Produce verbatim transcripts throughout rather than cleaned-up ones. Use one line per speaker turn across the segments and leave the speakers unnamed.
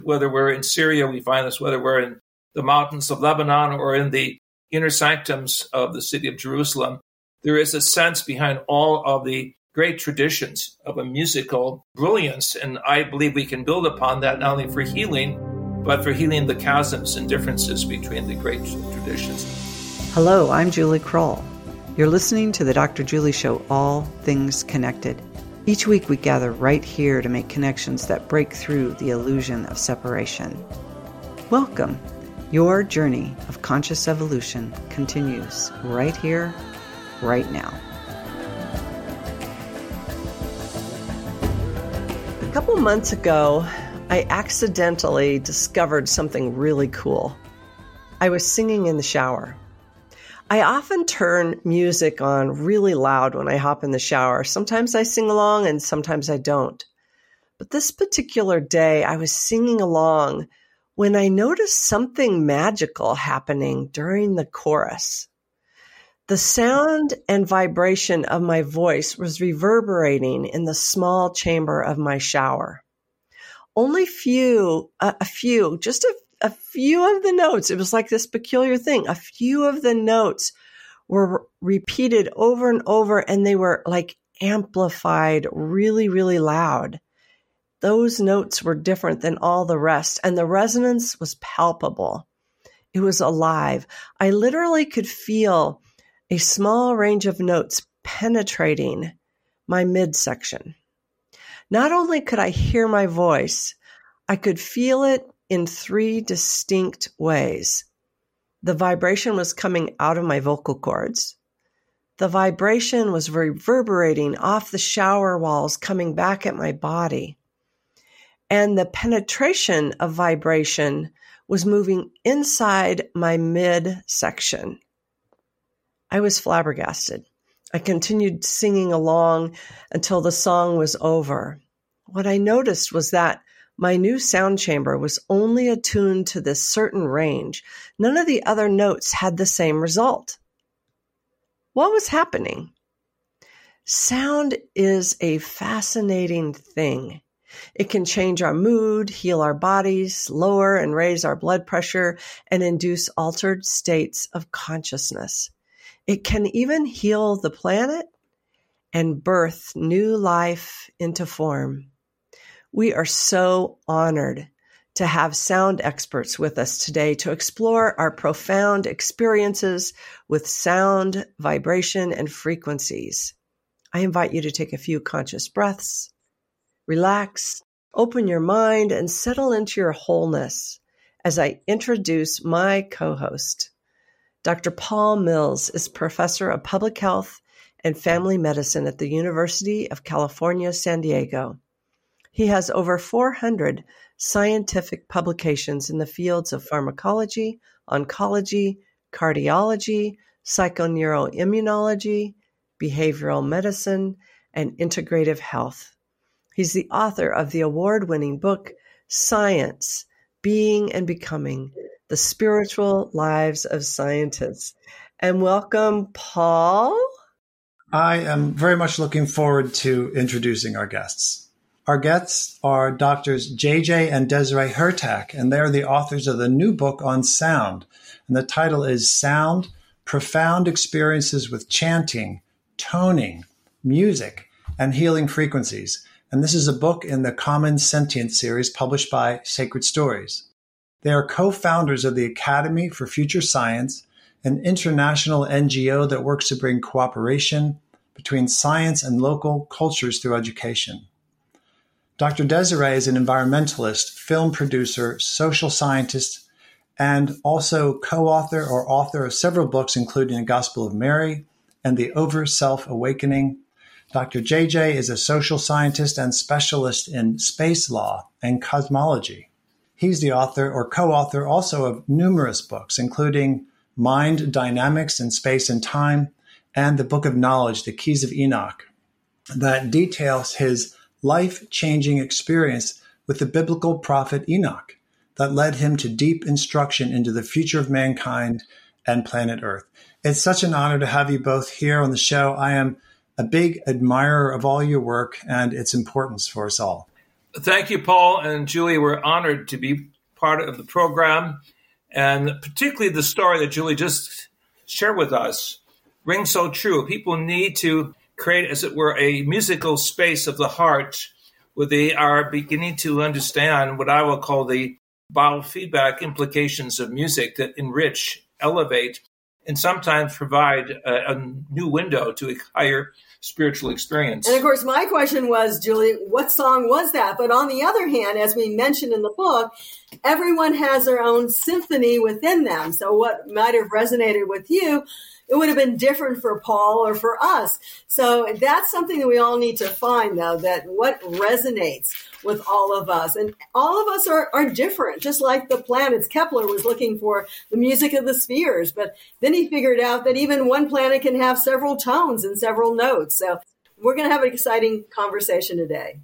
Whether we're in Syria, we find this, whether we're in the mountains of Lebanon or in the inner sanctums of the city of Jerusalem, there is a sense behind all of the great traditions of a musical brilliance. And I believe we can build upon that not only for healing, but for healing the chasms and differences between the great traditions.
Hello, I'm Julie Kroll. You're listening to the Doctor Julie Show, All Things Connected. Each week we gather right here to make connections that break through the illusion of separation. Welcome. Your journey of conscious evolution continues right here, right now. A couple months ago, I accidentally discovered something really cool. I was singing in the shower. I often turn music on really loud when I hop in the shower. Sometimes I sing along and sometimes I don't. But this particular day, I was singing along when I noticed something magical happening during the chorus. The sound and vibration of my voice was reverberating in the small chamber of my shower. Only few, a, a few, just a, a few of the notes, it was like this peculiar thing, a few of the notes were repeated over and over, and they were like amplified really, really loud. Those notes were different than all the rest, and the resonance was palpable. It was alive. I literally could feel a small range of notes penetrating my midsection. Not only could I hear my voice, I could feel it in three distinct ways. The vibration was coming out of my vocal cords. The vibration was reverberating off the shower walls, coming back at my body. And the penetration of vibration was moving inside my midsection. I was flabbergasted. I continued singing along until the song was over. What I noticed was that my new sound chamber was only attuned to this certain range. None of the other notes had the same result. What was happening? Sound is a fascinating thing. It can change our mood, heal our bodies, lower and raise our blood pressure, and induce altered states of consciousness. It can even heal the planet and birth new life into form. We are so honored to have sound experts with us today to explore our profound experiences with sound, vibration, and frequencies. I invite you to take a few conscious breaths, relax, open your mind, and settle into your wholeness as I introduce my co-host. Doctor Paul Mills is professor of public health and family medicine at the University of California, San Diego. He has over four hundred scientific publications in the fields of pharmacology, oncology, cardiology, psychoneuroimmunology, behavioral medicine, and integrative health. He's the author of the award-winning book, Science, Being and Becoming, The Spiritual Lives of Scientists. And welcome, Paul.
I am very much looking forward to introducing our guests. Our guests are Doctors J J and Desiree Hurtak, and they're the authors of the new book on sound. And the title is Sound, Profound Experiences with Chanting, Toning, Music, and Healing Frequencies. And this is a book in the Common Sentient series published by Sacred Stories. They are co-founders of the Academy for Future Science, an international N G O that works to bring cooperation between science and local cultures through education. Doctor Desiree is an environmentalist, film producer, social scientist, and also co-author or author of several books, including The Gospel of Mary and The Over Self-Awakening. Doctor J J is a social scientist and specialist in space law and cosmology. He's the author or co-author also of numerous books, including Mind Dynamics in Space and Time and the Book of Knowledge, The Keys of Enoch, that details his life-changing experience with the biblical prophet Enoch that led him to deep instruction into the future of mankind and planet Earth. It's such an honor to have you both here on the show. I am a big admirer of all your work and its importance for us all.
Thank you, Paul and Julie. We're honored to be part of the program, and particularly the story that Julie just shared with us rings so true. People need to create, as it were, a musical space of the heart where they are beginning to understand what I will call the biofeedback implications of music that enrich, elevate, and sometimes provide a, a new window to a higher spiritual experience.
And of course, my question was, Julie, what song was that? But on the other hand, as we mentioned in the book, everyone has their own symphony within them. So what might have resonated with you, it would have been different for Paul or for us. So that's something that we all need to find, though, that what resonates with all of us. And all of us are, are different, just like the planets. Kepler was looking for the music of the spheres, but then he figured out that even one planet can have several tones and several notes. So we're going to have an exciting conversation today.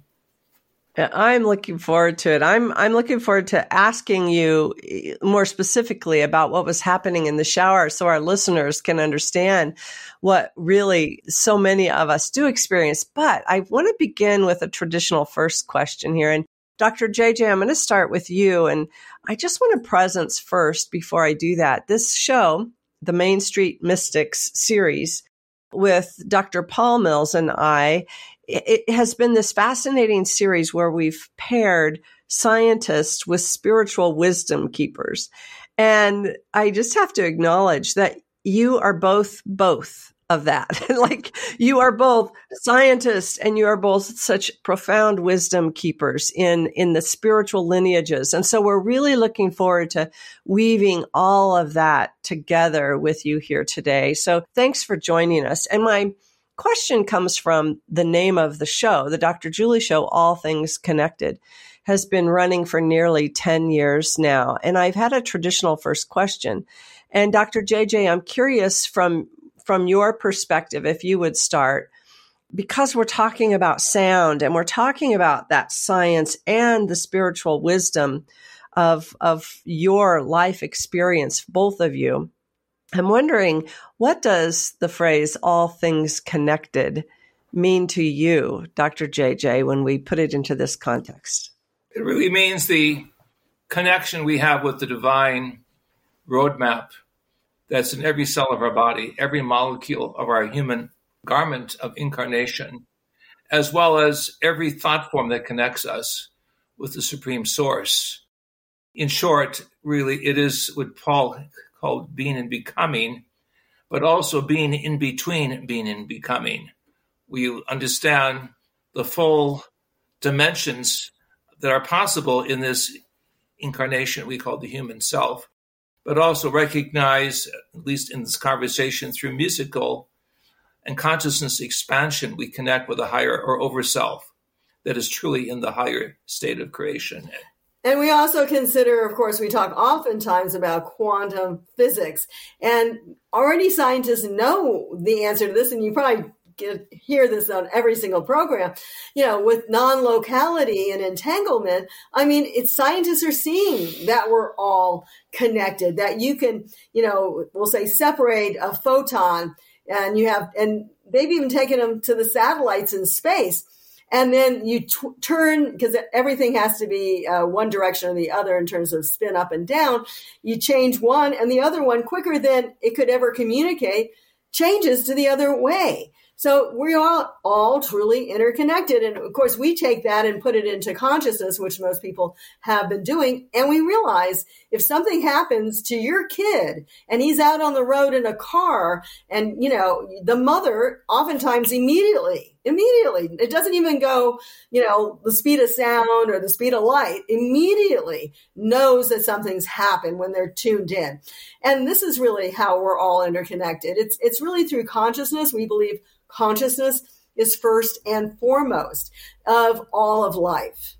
I'm looking forward to it. I'm I'm looking forward to asking you more specifically about what was happening in the shower so our listeners can understand what really so many of us do experience. But I want to begin with a traditional first question here. And Doctor J J, I'm going to start with you. And I just want to presence first before I do that. This show, the Main Street Mystics series with Doctor Paul Mills and I, it has been this fascinating series where we've paired scientists with spiritual wisdom keepers. And I just have to acknowledge that you are both, both of that. Like you are both scientists and you are both such profound wisdom keepers in, in the spiritual lineages. And so we're really looking forward to weaving all of that together with you here today. So thanks for joining us. And my question comes from the name of the show. The Doctor Julie Show, All Things Connected, has been running for nearly ten years now. And I've had a traditional first question. And Doctor J J, I'm curious from, from your perspective, if you would start, because we're talking about sound and we're talking about that science and the spiritual wisdom of, of your life experience, both of you. I'm wondering, what does the phrase all things connected mean to you, Doctor J J, when we put it into this context?
It really means the connection we have with the divine roadmap that's in every cell of our body, every molecule of our human garment of incarnation, as well as every thought form that connects us with the Supreme Source. In short, really, it is what Paul called being and becoming, but also being in between being and becoming. We understand the full dimensions that are possible in this incarnation we call the human self, but also recognize, at least in this conversation, through musical and consciousness expansion, we connect with a higher or over self that is truly in the higher state of creation.
And we also consider, of course, we talk oftentimes about quantum physics. And already scientists know the answer to this, and you probably get, hear this on every single program. You know, with non-locality and entanglement, I mean, it's scientists are seeing that we're all connected, that you can, you know, we'll say separate a photon, and you have, and they've even taken them to the satellites in space. And then you t- turn, because everything has to be uh, one direction or the other in terms of spin up and down. You change one, and the other one, quicker than it could ever communicate, changes to the other way. So we are all truly interconnected. And of course, we take that and put it into consciousness, which most people have been doing. And we realize if something happens to your kid and he's out on the road in a car, and, you know, the mother oftentimes immediately, immediately, it doesn't even go, you know, the speed of sound or the speed of light, immediately knows that something's happened when they're tuned in. And this is really how we're all interconnected. It's, it's really through consciousness. We believe consciousness is first and foremost of all of life.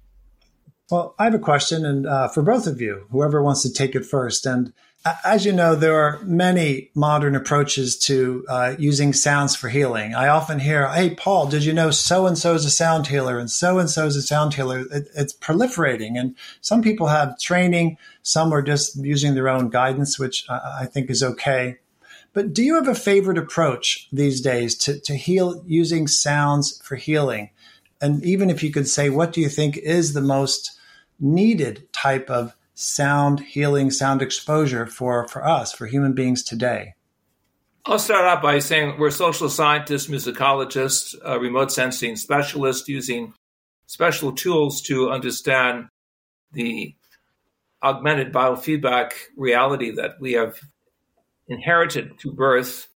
Well, I have a question, and uh, for both of you, whoever wants to take it first. And uh, as you know, there are many modern approaches to uh, using sounds for healing. I often hear, hey, Paul, did you know so-and-so is a sound healer and so-and-so is a sound healer? It, it's proliferating. And some people have training. Some are just using their own guidance, which I, I think is okay. But do you have a favorite approach these days to, to heal using sounds for healing? And even if you could say, what do you think is the most needed type of sound healing, sound exposure for, for us, for human beings today?
I'll start out by saying we're social scientists, musicologists, uh, remote sensing specialists using special tools to understand the augmented biofeedback reality that we have inherited through birth.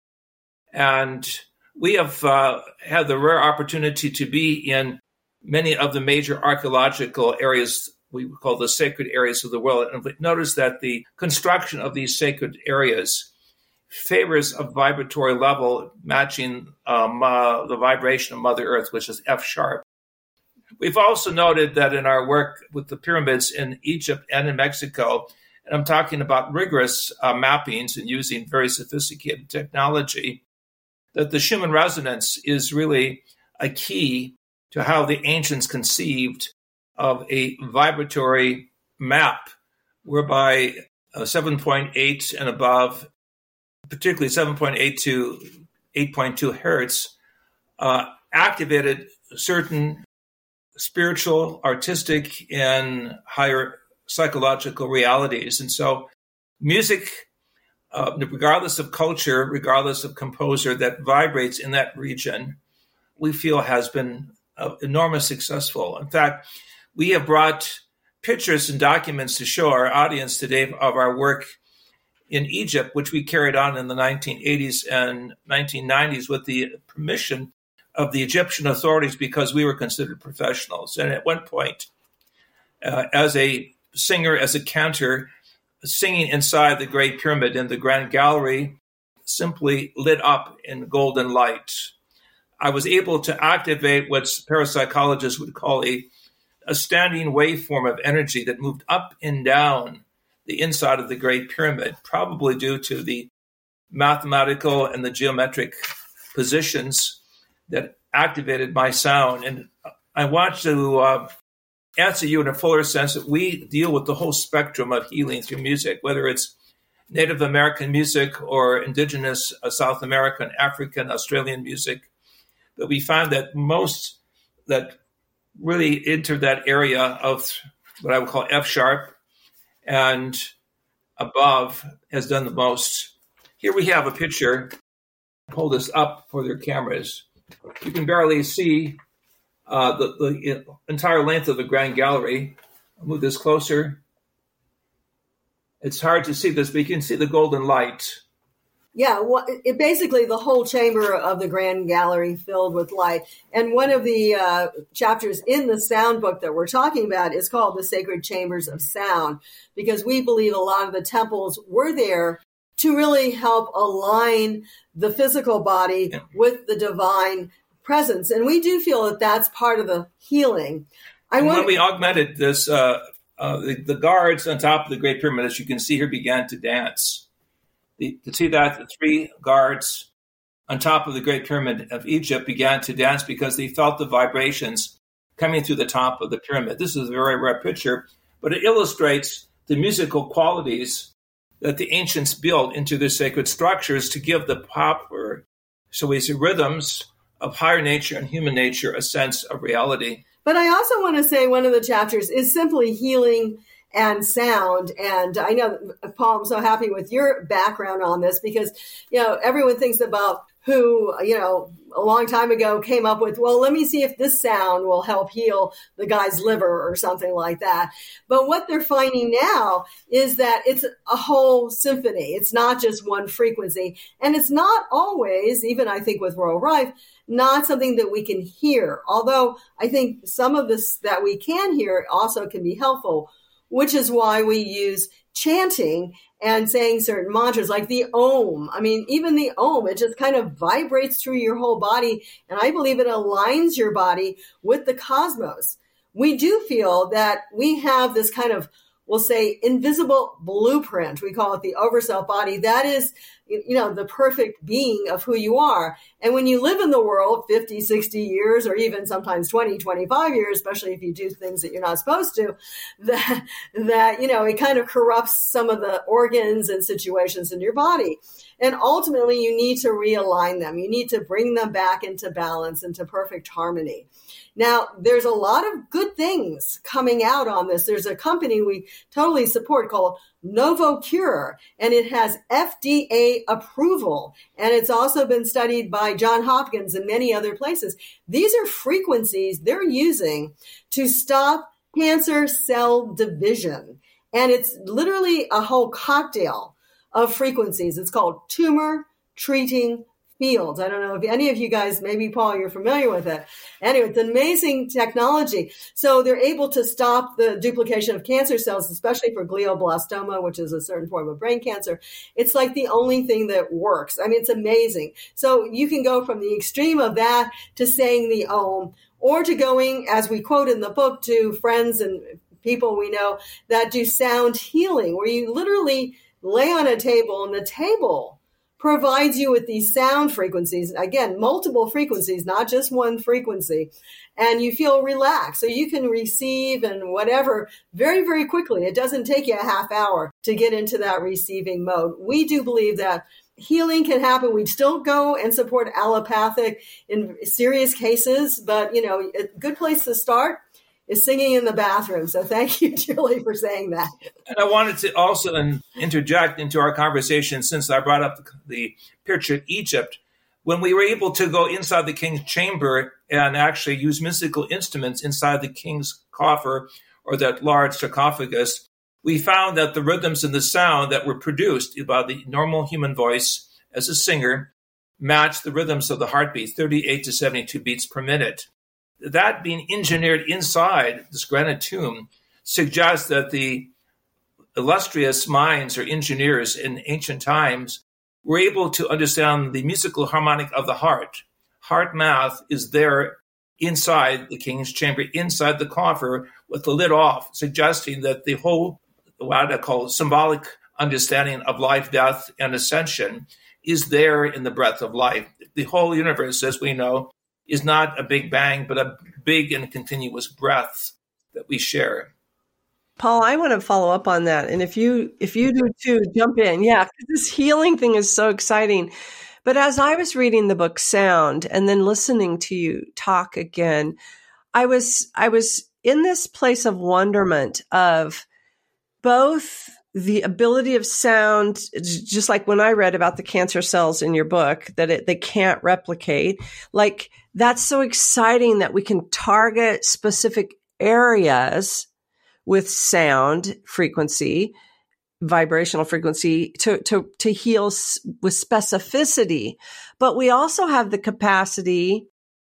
And we have uh, had the rare opportunity to be in many of the major archaeological areas we call the sacred areas of the world. And we notice that the construction of these sacred areas favors a vibratory level matching um, uh, the vibration of Mother Earth, which is F sharp. We've also noted that in our work with the pyramids in Egypt and in Mexico, and I'm talking about rigorous uh, mappings and using very sophisticated technology, that the Schumann resonance is really a key to how the ancients conceived of a vibratory map, whereby uh, seven point eight and above, particularly seven point eight to eight point two hertz, uh, activated certain spiritual, artistic, and higher psychological realities. And so music, uh, regardless of culture, regardless of composer, that vibrates in that region, we feel has been uh, enormously successful. In fact, we have brought pictures and documents to show our audience today of our work in Egypt, which we carried on in the nineteen eighties and nineteen nineties with the permission of the Egyptian authorities because we were considered professionals. And at one point, uh, as a singer, as a cantor, singing inside the Great Pyramid in the Grand Gallery, simply lit up in golden light. I was able to activate what parapsychologists would call a, a standing waveform of energy that moved up and down the inside of the Great Pyramid, probably due to the mathematical and the geometric positions that activated my sound. And I want to uh, answer you in a fuller sense that we deal with the whole spectrum of healing through music, whether it's Native American music or indigenous uh, South American, African, Australian music. But we find that most that really enter that area of what I would call F sharp and above has done the most. Here we have a picture. Pull this up for their cameras. You can barely see uh, the, the entire length of the Grand Gallery. I'll move this closer. It's hard to see this, but you can see the golden light.
Yeah, well, it basically the whole chamber of the Grand Gallery filled with light. And one of the uh, chapters in the sound book that we're talking about is called The Sacred Chambers of Sound, because we believe a lot of the temples were there to really help align the physical body yeah. with the divine presence. And we do feel that that's part of the healing. I want-
when we augmented this, uh, uh, the, the guards on top of the Great Pyramid, as you can see here, began to dance. The, to see that the three guards on top of the Great Pyramid of Egypt began to dance because they felt the vibrations coming through the top of the pyramid. This is a very rare picture, but it illustrates the musical qualities that the ancients built into their sacred structures to give the proper, so we say, rhythms of higher nature and human nature a sense of reality.
But I also want to say one of the chapters is simply healing and sound. And I know, Paul, I'm so happy with your background on this because, you know, everyone thinks about who, you know, a long time ago came up with, well, let me see if this sound will help heal the guy's liver or something like that. But what they're finding now is that it's a whole symphony. It's not just one frequency. And it's not always, even I think with Royal Rife, not something that we can hear. Although I think some of this that we can hear also can be helpful, which is why we use chanting and saying certain mantras like the Om. I mean, even the Om, it just kind of vibrates through your whole body. And I believe it aligns your body with the cosmos. We do feel that we have this kind of, we'll say, invisible blueprint. We call it the overself body. That is, you know, the perfect being of who you are. And when you live in the world fifty, sixty years, or even sometimes twenty, twenty-five years, especially if you do things that you're not supposed to, that, that, you know, it kind of corrupts some of the organs and situations in your body. And ultimately, you need to realign them. You need to bring them back into balance, into perfect harmony. Now, there's a lot of good things coming out on this. There's a company we totally support called Novocure, and it has F D A approval. And it's also been studied by Johns Hopkins and many other places. These are frequencies they're using to stop cancer cell division. And it's literally a whole cocktail of frequencies. It's called tumor treating fields. I don't know if any of you guys, maybe Paul, you're familiar with it. Anyway, it's an amazing technology. So they're able to stop the duplication of cancer cells, especially for glioblastoma, which is a certain form of brain cancer. It's like the only thing that works. I mean, it's amazing. So you can go from the extreme of that to saying the Om, or to going, as we quote in the book, to friends and people we know that do sound healing, where you literally lay on a table and the table provides you with these sound frequencies, again, multiple frequencies, not just one frequency, and you feel relaxed. So you can receive and whatever very, very quickly. It doesn't take you a half hour to get into that receiving mode. We do believe that healing can happen. We'd still go and support allopathic in serious cases, but, you know, a good place to start is singing in the bathroom. So thank you, Julie, for saying that.
And I wanted to also in, interject into our conversation, since I brought up the, the picture of Egypt. When we were able to go inside the king's chamber and actually use musical instruments inside the king's coffer or that large sarcophagus, we found that the rhythms and the sound that were produced by the normal human voice as a singer matched the rhythms of the heartbeat, thirty-eight to seventy-two beats per minute. That being engineered inside this granite tomb suggests that the illustrious minds or engineers in ancient times were able to understand the musical harmonic of the heart. Heart math is there inside the king's chamber, inside the coffer with the lid off, suggesting that the whole, what I call symbolic understanding of life, death, and ascension is there in the breath of life. The whole universe, as we know, is not a big bang, but a big and continuous breath that we share.
Paul, I want to follow up on that. And if you if you do too, jump in. Yeah, this healing thing is so exciting. But as I was reading the book Sound and then listening to you talk again, I was I was in this place of wonderment of both the ability of sound, just like when I read about the cancer cells in your book, that it, they can't replicate. Like, that's so exciting that we can target specific areas with sound frequency, vibrational frequency to, to, to heal with specificity. But we also have the capacity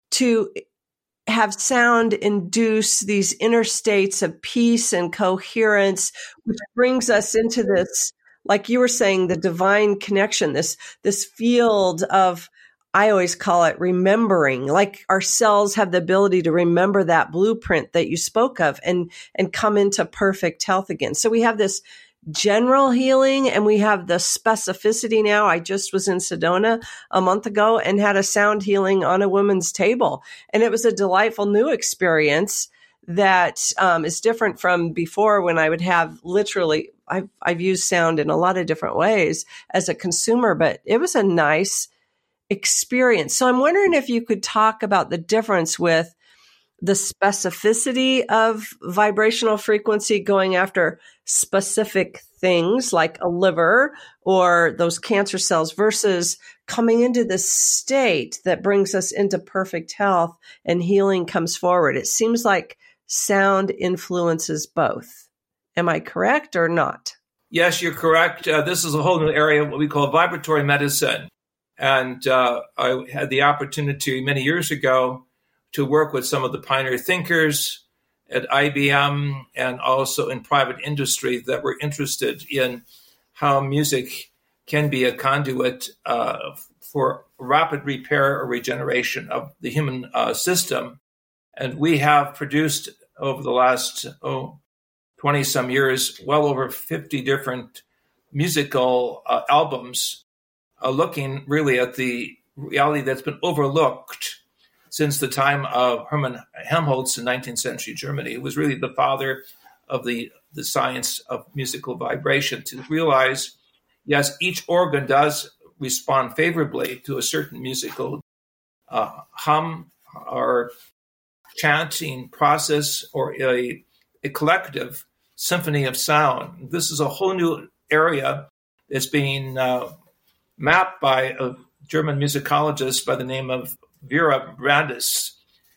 to have sound induce these inner states of peace and coherence, which brings us into this, like you were saying, the divine connection, this, this field of, I always call it remembering, like our cells have the ability to remember that blueprint that you spoke of and, and come into perfect health again. So we have this general healing and we have the specificity now. I just was in Sedona a month ago and had a sound healing on a woman's table. And it was a delightful new experience that um, is different from before, when I would have literally, I've, I've used sound in a lot of different ways as a consumer, but it was a nice experience. So I'm wondering if you could talk about the difference with the specificity of vibrational frequency going after specific things like a liver or those cancer cells versus coming into this state that brings us into perfect health and healing comes forward. It seems like sound influences both. Am I correct or not?
Yes, you're correct. Uh, this is a whole new area, what we call vibratory medicine. And uh, I had the opportunity many years ago to work with some of the pioneer thinkers at I B M and also in private industry that were interested in how music can be a conduit uh, for rapid repair or regeneration of the human uh, system. And we have produced over the last oh, twenty some years, well over fifty different musical uh, albums uh, looking really at the reality that's been overlooked since the time of Hermann Helmholtz in nineteenth century Germany. It was really the father of the, the science of musical vibration, to realize, yes, each organ does respond favorably to a certain musical uh, hum or chanting process or a, a collective symphony of sound. This is a whole new area that's being uh, mapped by a German musicologist by the name of Vera Brandes.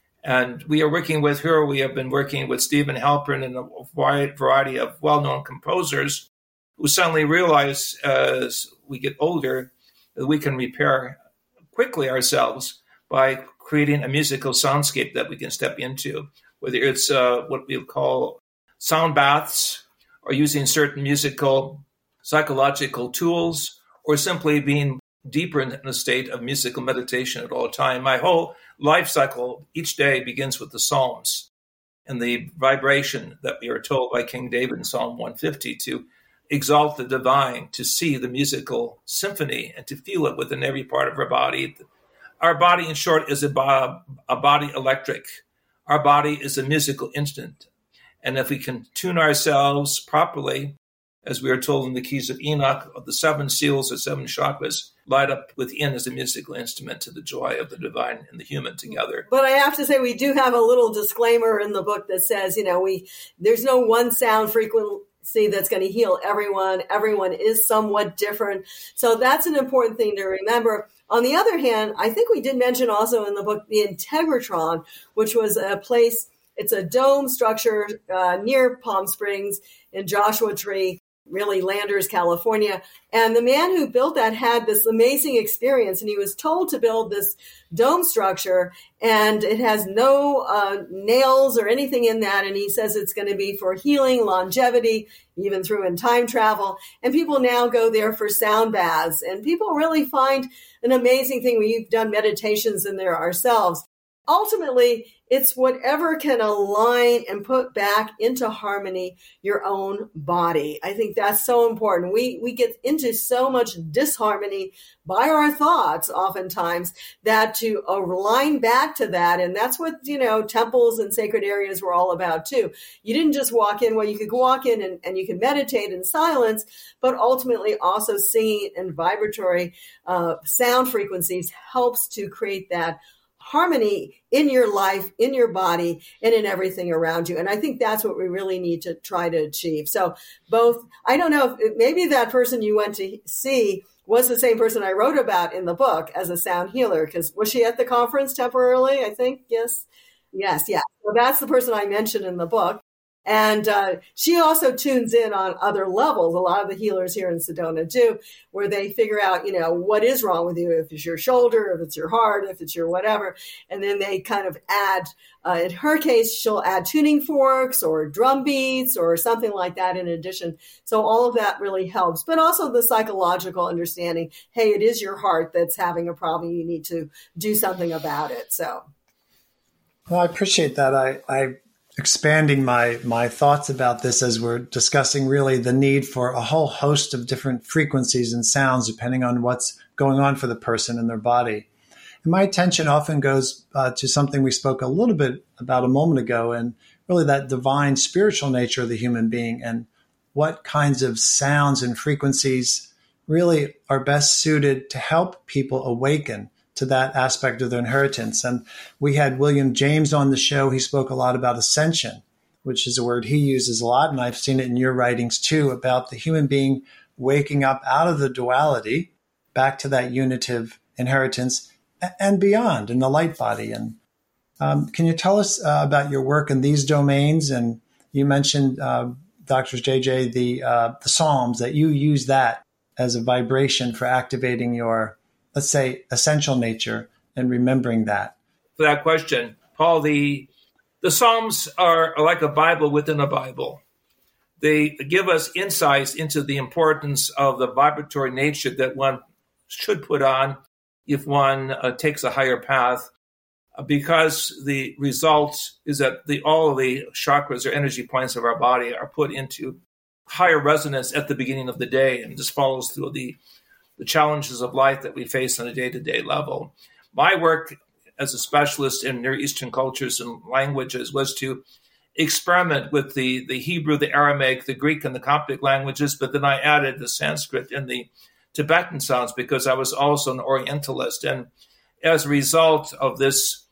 And we are working with her. We have been working with Stephen Halpern and a wide variety of well-known composers who suddenly realize as we get older that we can repair quickly ourselves by creating a musical soundscape that we can step into, whether it's uh, what we call sound baths or using certain musical psychological tools or simply being deeper in a state of musical meditation at all time. My whole life cycle each day begins with the Psalms and the vibration that we are told by King David in Psalm one fifty to exalt the divine, to see the musical symphony and to feel it within every part of our body. Our body, in short, is a, bo- a body electric. Our body is a musical instrument. And if we can tune ourselves properly, as we are told in the Keys of Enoch, of the seven seals or seven chakras, light up within as a musical instrument to the joy of the divine and the human together.
But I have to say, we do have a little disclaimer in the book that says, you know, we there's no one sound frequency that's going to heal everyone. Everyone is somewhat different. So that's an important thing to remember. On the other hand, I think we did mention also in the book the Integratron, which was a place, it's a dome structure uh, near Palm Springs in Joshua Tree, really Landers, California. And the man who built that had this amazing experience, and he was told to build this dome structure, and it has no uh, nails or anything in that. And he says it's going to be for healing, longevity, even through in time travel. And people now go there for sound baths, and people really find an amazing thing. We've done meditations in there ourselves. Ultimately, it's whatever can align and put back into harmony your own body. I think that's so important. We we get into so much disharmony by our thoughts oftentimes that to align back to that, and that's what, you know, temples and sacred areas were all about too. You didn't just walk in, well, you could walk in and, and you can meditate in silence, but ultimately also singing and vibratory uh, sound frequencies helps to create that harmony in your life, in your body, and in everything around you. And I think that's what we really need to try to achieve. So both, I don't know, if maybe that person you went to see was the same person I wrote about in the book as a sound healer, because was she at the conference temporarily? I think, yes. Yes, yeah. So that's the person I mentioned in the book. And uh, she also tunes in on other levels. A lot of the healers here in Sedona do, where they figure out, you know, what is wrong with you, if it's your shoulder, if it's your heart, if it's your whatever. And then they kind of add, uh, in her case, she'll add tuning forks or drum beats or something like that in addition. So all of that really helps. But also the psychological understanding, hey, it is your heart that's having a problem. You need to do something about it. So.
Well, I appreciate that. I, I expanding my my thoughts about this as we're discussing really the need for a whole host of different frequencies and sounds depending on what's going on for the person in their body. And my attention often goes uh, to something we spoke a little bit about a moment ago, and really that divine spiritual nature of the human being and what kinds of sounds and frequencies really are best suited to help people awaken to that aspect of their inheritance. And we had William James on the show. He spoke a lot about ascension, which is a word he uses a lot. And I've seen it in your writings too, about the human being waking up out of the duality back to that unitive inheritance and beyond in the light body. And um, can you tell us uh, about your work in these domains? And you mentioned, uh, Doctor J J, the, uh, the Psalms, that you use that as a vibration for activating your, let's say, essential nature and remembering that.
For that question, Paul, the the Psalms are like a Bible within a Bible. They give us insights into the importance of the vibratory nature that one should put on if one uh, takes a higher path, uh, because the result is that the all of the chakras or energy points of our body are put into higher resonance at the beginning of the day, and this follows through the the challenges of life that we face on a day-to-day level. My work as a specialist in Near Eastern cultures and languages was to experiment with the, the Hebrew, the Aramaic, the Greek, and the Coptic languages, but then I added the Sanskrit and the Tibetan sounds because I was also an Orientalist. And as a result of this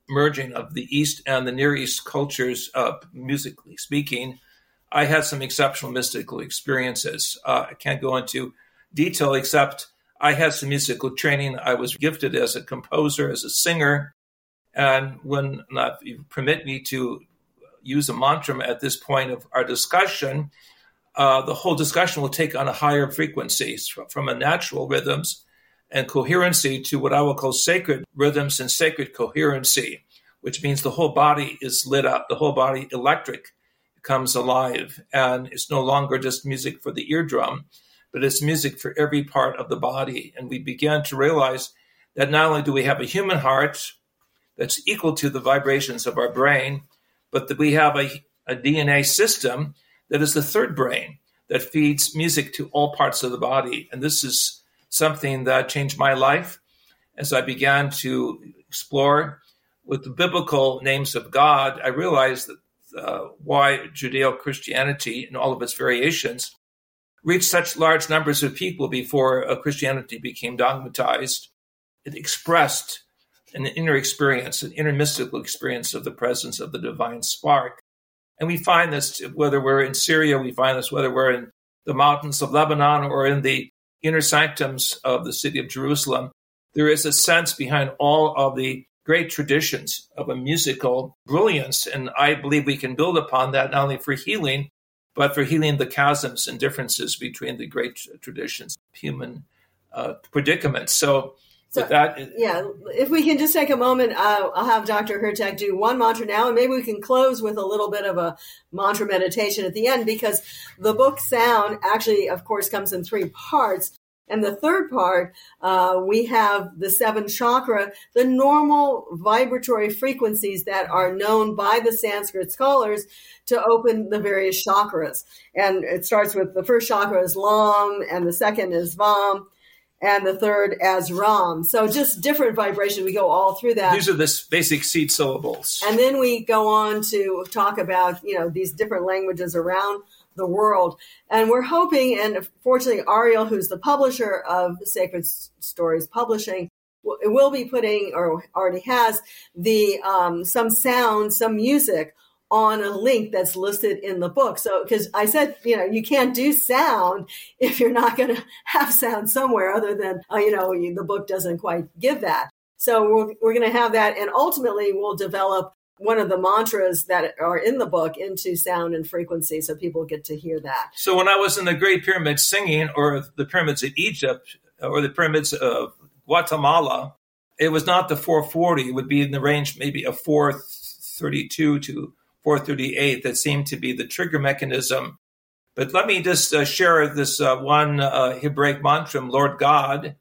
merging of the East and the Near East cultures, uh, musically speaking, I had some exceptional mystical experiences. Uh, I can't go into detail except I had some musical training. I was gifted as a composer, as a singer. And when uh, you permit me to use a mantra at this point of our discussion, uh, the whole discussion will take on a higher frequency from a natural rhythms and coherency to what I will call sacred rhythms and sacred coherency, which means the whole body is lit up, the whole body electric comes alive. And it's no longer just music for the eardrum, but it's music for every part of the body. And we began to realize that not only do we have a human heart that's equal to the vibrations of our brain, but that we have a, a D N A system that is the third brain that feeds music to all parts of the body. And this is something that changed my life as I began to explore with the biblical names of God. I realized that uh, why Judeo-Christianity and all of its variations reached such large numbers of people before uh, Christianity became dogmatized. It expressed an inner experience, an inner mystical experience of the presence of the divine spark. And we find this whether we're in Syria, we find this whether we're in the mountains of Lebanon or in the inner sanctums of the city of Jerusalem. There is a sense behind all of the great traditions of a musical brilliance. And I believe we can build upon that not only for healing, but for healing the chasms and differences between the great traditions, human uh, predicaments. So,
So,
with that,
yeah, if we can just take a moment, uh, I'll have Doctor Hurtak do one mantra now, and maybe we can close with a little bit of a mantra meditation at the end, because the book Sound actually, of course, comes in three parts. And the third part, uh, we have the seven chakra, the normal vibratory frequencies that are known by the Sanskrit scholars to open the various chakras. And it starts with the first chakra is Lam, and the second is Vam, and the third as Ram. So just different vibration. We go all through that.
These are the basic seed syllables.
And then we go on to talk about, you know, these different languages around the world. And we're hoping, and fortunately, Ariel, who's the publisher of Sacred Stories Publishing, it will be putting, or already has, the um, some sound, some music on a link that's listed in the book. So, because I said, you know, you can't do sound if you're not going to have sound somewhere other than, uh, you know, the book doesn't quite give that. So we're, we're going to have that. And ultimately, we'll develop one of the mantras that are in the book into sound and frequency so people get to hear that.
So when I was in the Great Pyramid singing, or the pyramids of Egypt, or the pyramids of Guatemala, it was not the four forty. It would be in the range maybe of four thirty-two to four thirty-eight that seemed to be the trigger mechanism. But let me just uh, share this uh, one uh, Hebraic mantra, Lord God,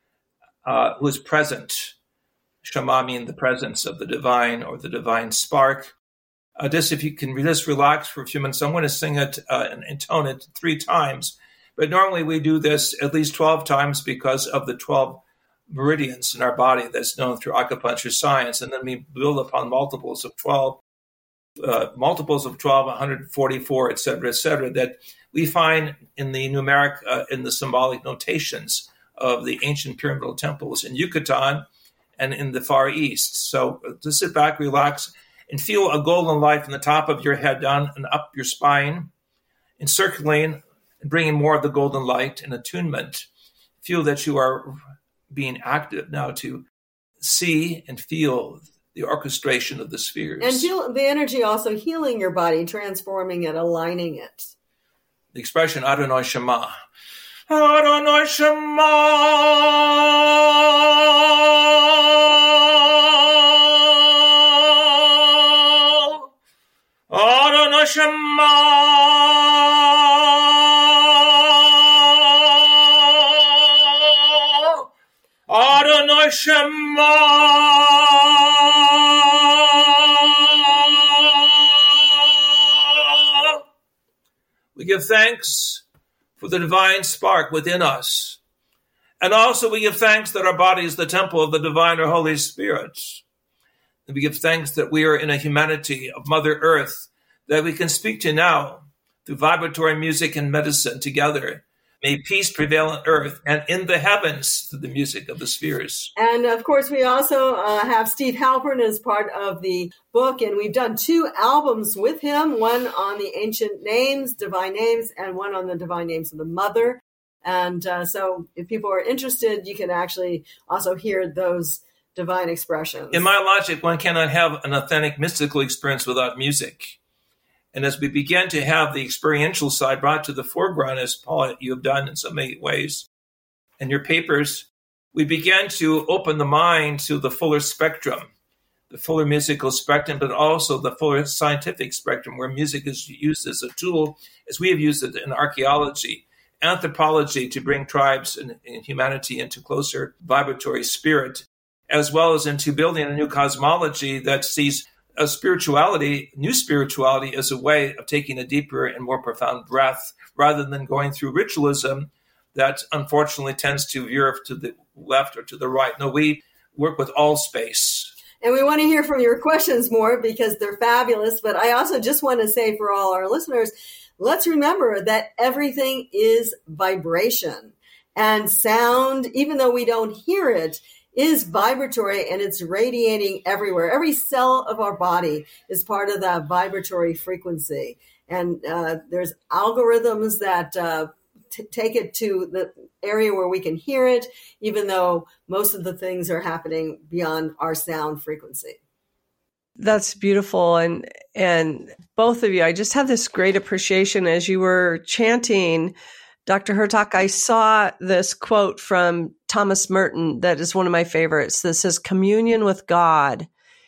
uh, who is present. Shema meaning the presence of the divine or the divine spark. Uh, just if you can just relax for a few minutes, I'm going to sing it uh, and intone it three times. But normally we do this at least twelve times because of the twelve meridians in our body that's known through acupuncture science. And then we build upon multiples of twelve, uh, multiples of twelve, one hundred forty-four, et cetera, et cetera, that we find in the numeric, uh, in the symbolic notations of the ancient pyramidal temples in Yucatan and in the Far East. So just sit back, relax, and feel a golden light from the top of your head down and up your spine, encircling and bringing more of the golden light and attunement. Feel that you are being active now to see and feel the orchestration of the spheres.
And feel the energy also healing your body, transforming it, aligning it.
The expression Adonai Shema. Adonai Shema. Adonai Shema. Adonai Shema. We give thanks for the divine spark within us. And also we give thanks that our body is the temple of the divine or Holy Spirit. And we give thanks that we are in a humanity of Mother Earth that we can speak to now through vibratory music and medicine together, May peace prevail on earth and in the heavens through the music of the spheres.
And of course, we also uh, have Steve Halpern as part of the book, and we've done two albums with him, one on the ancient names, divine names, and one on the divine names of the mother. And uh, so if people are interested, you can actually also hear those divine expressions.
In my logic, one cannot have an authentic mystical experience without music. And as we begin to have the experiential side brought to the foreground, as Paul, you have done in so many ways in your papers, we begin to open the mind to the fuller spectrum, the fuller musical spectrum, but also the fuller scientific spectrum, where music is used as a tool, as we have used it in archaeology, anthropology, to bring tribes and, and humanity into closer vibratory spirit, as well as into building a new cosmology that sees a spirituality, new spirituality, as a way of taking a deeper and more profound breath, rather than going through ritualism that unfortunately tends to veer to the left or to the right. No, we work with all space.
And we want to hear from your questions more because they're fabulous. But I also just want to say for all our listeners, let's remember that everything is vibration. And sound, even though we don't hear it, is vibratory, and it's radiating everywhere. Every cell of our body is part of that vibratory frequency. And uh, there's algorithms that uh, t- take it to the area where we can hear it, even though most of the things are happening beyond our sound frequency.
That's beautiful. And, and both of you, I just have this great appreciation as you were chanting, Doctor Hurtak. I saw this quote from Thomas Merton that is one of my favorites. That says, communion with God,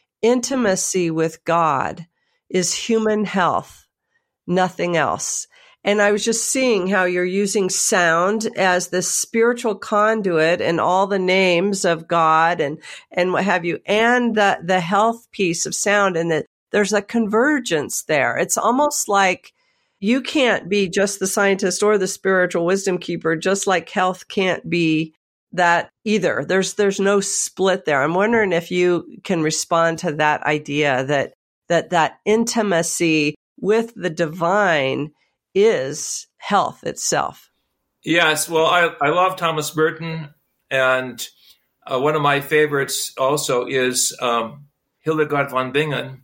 intimacy with God is human health, nothing else. And I was just seeing how you're using sound as the spiritual conduit and all the names of God and, and what have you, and the, the health piece of sound, and that there's a convergence there. It's almost like you can't be just the scientist or the spiritual wisdom keeper, just like health can't be that either. There's there's no split there. I'm wondering if you can respond to that idea that that that intimacy with the divine is health itself.
Yes, well, I, I love Thomas Merton, and uh, one of my favorites also is um, Hildegard von Bingen,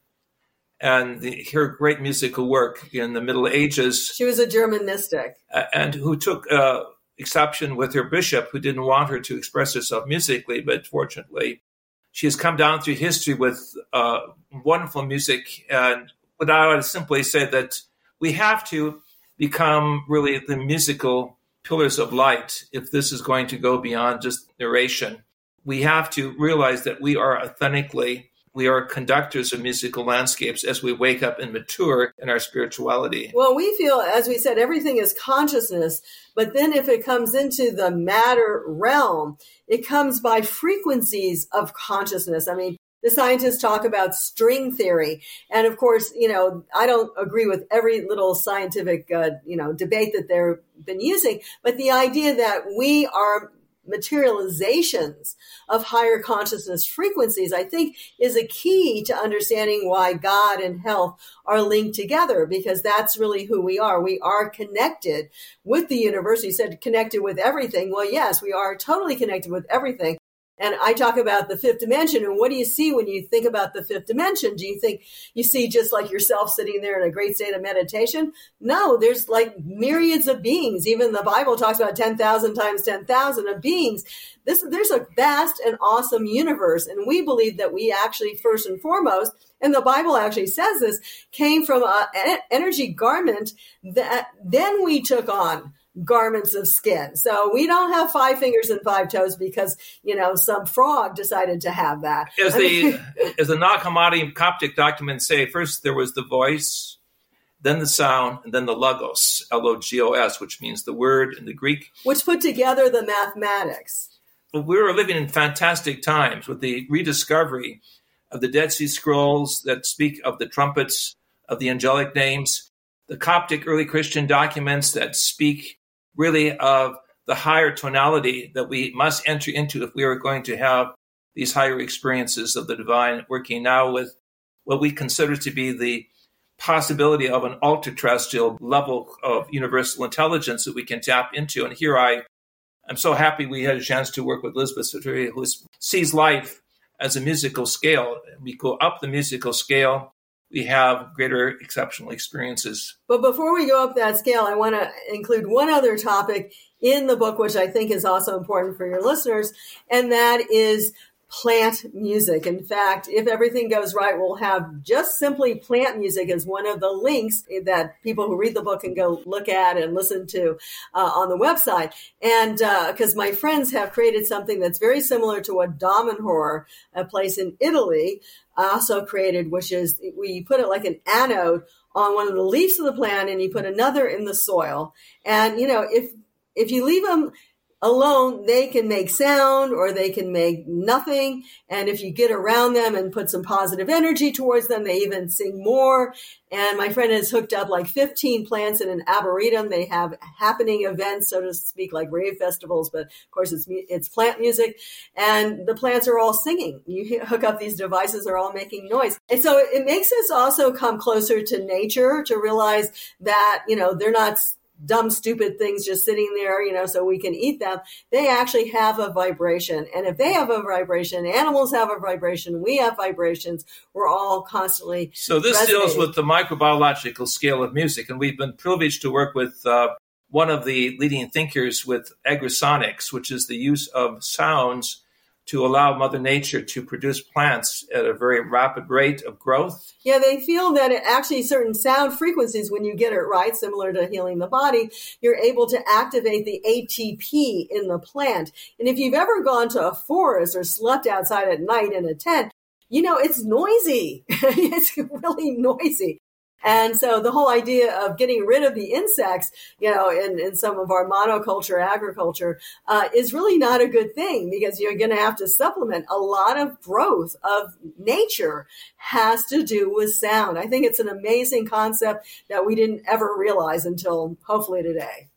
and the, her great musical work in the Middle Ages.
She was a German mystic.
And who took uh, exception with her bishop, who didn't want her to express herself musically, but fortunately, she has come down through history with uh, wonderful music. And what I would simply say that we have to become really the musical pillars of light if this is going to go beyond just narration. We have to realize that we are authentically We are conductors of musical landscapes as we wake up and mature in our spirituality.
Well, we feel, as we said, everything is consciousness. But then if it comes into the matter realm, it comes by frequencies of consciousness. I mean, the scientists talk about string theory. And of course, you know, I don't agree with every little scientific, uh, you know, debate that they've been using. But the idea that we are materializations of higher consciousness frequencies, I think, is a key to understanding why God and health are linked together, because that's really who we are. We are connected with the universe. You said connected with everything. Well, yes, we are totally connected with everything. And I talk about the fifth dimension. And what do you see when you think about the fifth dimension? Do you think you see just like yourself sitting there in a great state of meditation? No, there's like myriads of beings. Even the Bible talks about ten thousand times ten thousand of beings. This, there's a vast and awesome universe. And we believe that we actually, first and foremost, and the Bible actually says this, came from an energy garment that then we took on garments of skin. So we don't have five fingers and five toes because, you know, some frog decided to have that.
As the as the Nag Hammadi Coptic documents say, first there was the voice, then the sound, and then the logos, L O G O S, which means the word in the Greek.
Which put together the mathematics.
We were living in fantastic times with the rediscovery of the Dead Sea Scrolls that speak of the trumpets, of the angelic names, the Coptic early Christian documents that speak really of the higher tonality that we must enter into if we are going to have these higher experiences of the divine, working now with what we consider to be the possibility of an ultra-terrestrial level of universal intelligence that we can tap into. And here I, I'm so happy we had a chance to work with Elizabeth Soteria, who sees life as a musical scale. We go up the musical scale, we have greater exceptional experiences.
But before we go up that scale, I want to include one other topic in the book, which I think is also important for your listeners, and that is plant music. In fact, if everything goes right, we'll have just simply plant music as one of the links that people who read the book can go look at and listen to uh, on the website. And because uh, my friends have created something that's very similar to what Damanhur, a place in Italy, also created, which is we put it like an anode on one of the leaves of the plant and you put another in the soil. And, you know, if if you leave them alone, they can make sound or they can make nothing. And if you get around them and put some positive energy towards them, they even sing more. And my friend has hooked up like fifteen plants in an arboretum. They have happening events, so to speak, like rave festivals, but of course it's it's plant music. And the plants are all singing. You hook up these devices, they're all making noise. And so it makes us also come closer to nature to realize that, you know, they're not dumb, stupid things just sitting there, you know, so we can eat them. They actually have a vibration. And if they have a vibration, animals have a vibration, we have vibrations, we're all constantly
So this
resonating.
Deals with the microbiological scale of music. And we've been privileged to work with uh, one of the leading thinkers with agrosonics, which is the use of sounds to allow Mother Nature to produce plants at a very rapid rate of growth.
Yeah, they feel that it actually certain sound frequencies, when you get it right, similar to healing the body, you're able to activate the A T P in the plant. And if you've ever gone to a forest or slept outside at night in a tent, you know, it's noisy. It's really noisy. And so the whole idea of getting rid of the insects, you know, in, in some of our monoculture agriculture, uh, is really not a good thing because you're going to have to supplement. A lot of growth of nature has to do with sound. I think it's an amazing concept that we didn't ever realize until hopefully today.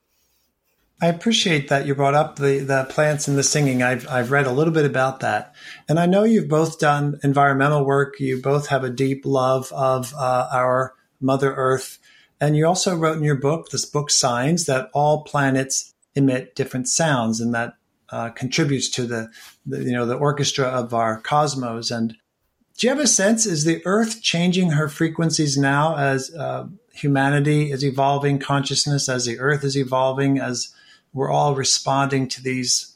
I appreciate that you brought up the, the plants and the singing. I've, I've read a little bit about that. And I know you've both done environmental work. You both have a deep love of uh, our Mother Earth. And you also wrote in your book, this book Signs, that all planets emit different sounds, and that uh, contributes to the, the, you know, the orchestra of our cosmos. And do you have a sense, is the Earth changing her frequencies now as uh, humanity is evolving consciousness, as the Earth is evolving, as we're all responding to these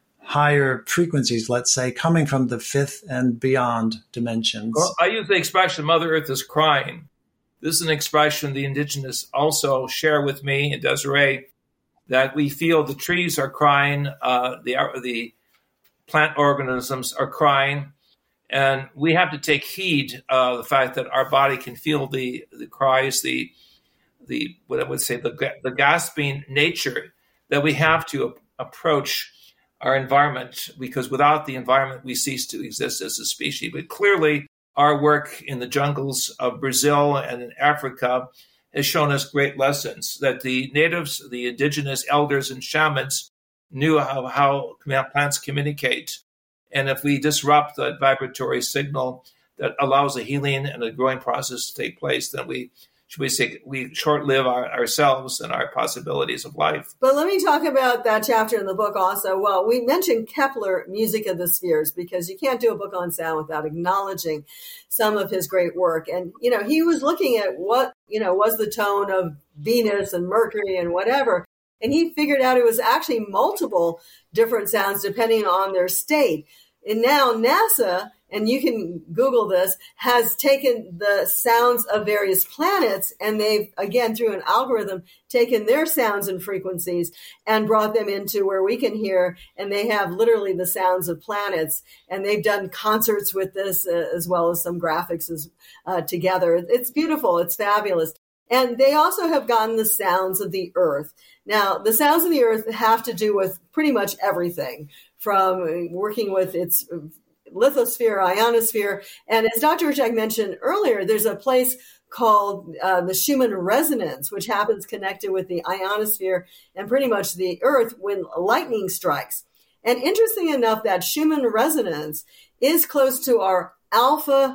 higher frequencies, let's say, coming from the fifth and beyond dimensions?
Well, I use the expression Mother Earth is crying. This is an expression the indigenous also share with me and Desiree, that we feel the trees are crying, uh, the the plant organisms are crying, and we have to take heed of uh, the fact that our body can feel the, the cries, the the what I would say the the gasping nature that we have to approach our environment, because without the environment we cease to exist as a species. But clearly, our work in the jungles of Brazil and in Africa has shown us great lessons, that the natives, the indigenous elders and shamans knew how, how plants communicate. And if we disrupt that vibratory signal that allows a healing and a growing process to take place, then we, should we say, we short-live our, ourselves and our possibilities of life.
But let me talk about that chapter in the book also. Well, we mentioned Kepler, Music of the Spheres, because you can't do a book on sound without acknowledging some of his great work. And, you know, he was looking at what, you know, was the tone of Venus and Mercury and whatever. And he figured out it was actually multiple different sounds depending on their state. And now NASA, and you can Google this, has taken the sounds of various planets, and they've, again, through an algorithm, taken their sounds and frequencies and brought them into where we can hear, and they have literally the sounds of planets. And they've done concerts with this uh, as well as some graphics as, uh, together. It's beautiful. It's fabulous. And they also have gotten the sounds of the earth. Now, the sounds of the earth have to do with pretty much everything, from working with its lithosphere, ionosphere. And as Doctor Urchak mentioned earlier, there's a place called uh, the Schumann resonance, which happens connected with the ionosphere and pretty much the earth when lightning strikes. And interesting enough, that Schumann resonance is close to our alpha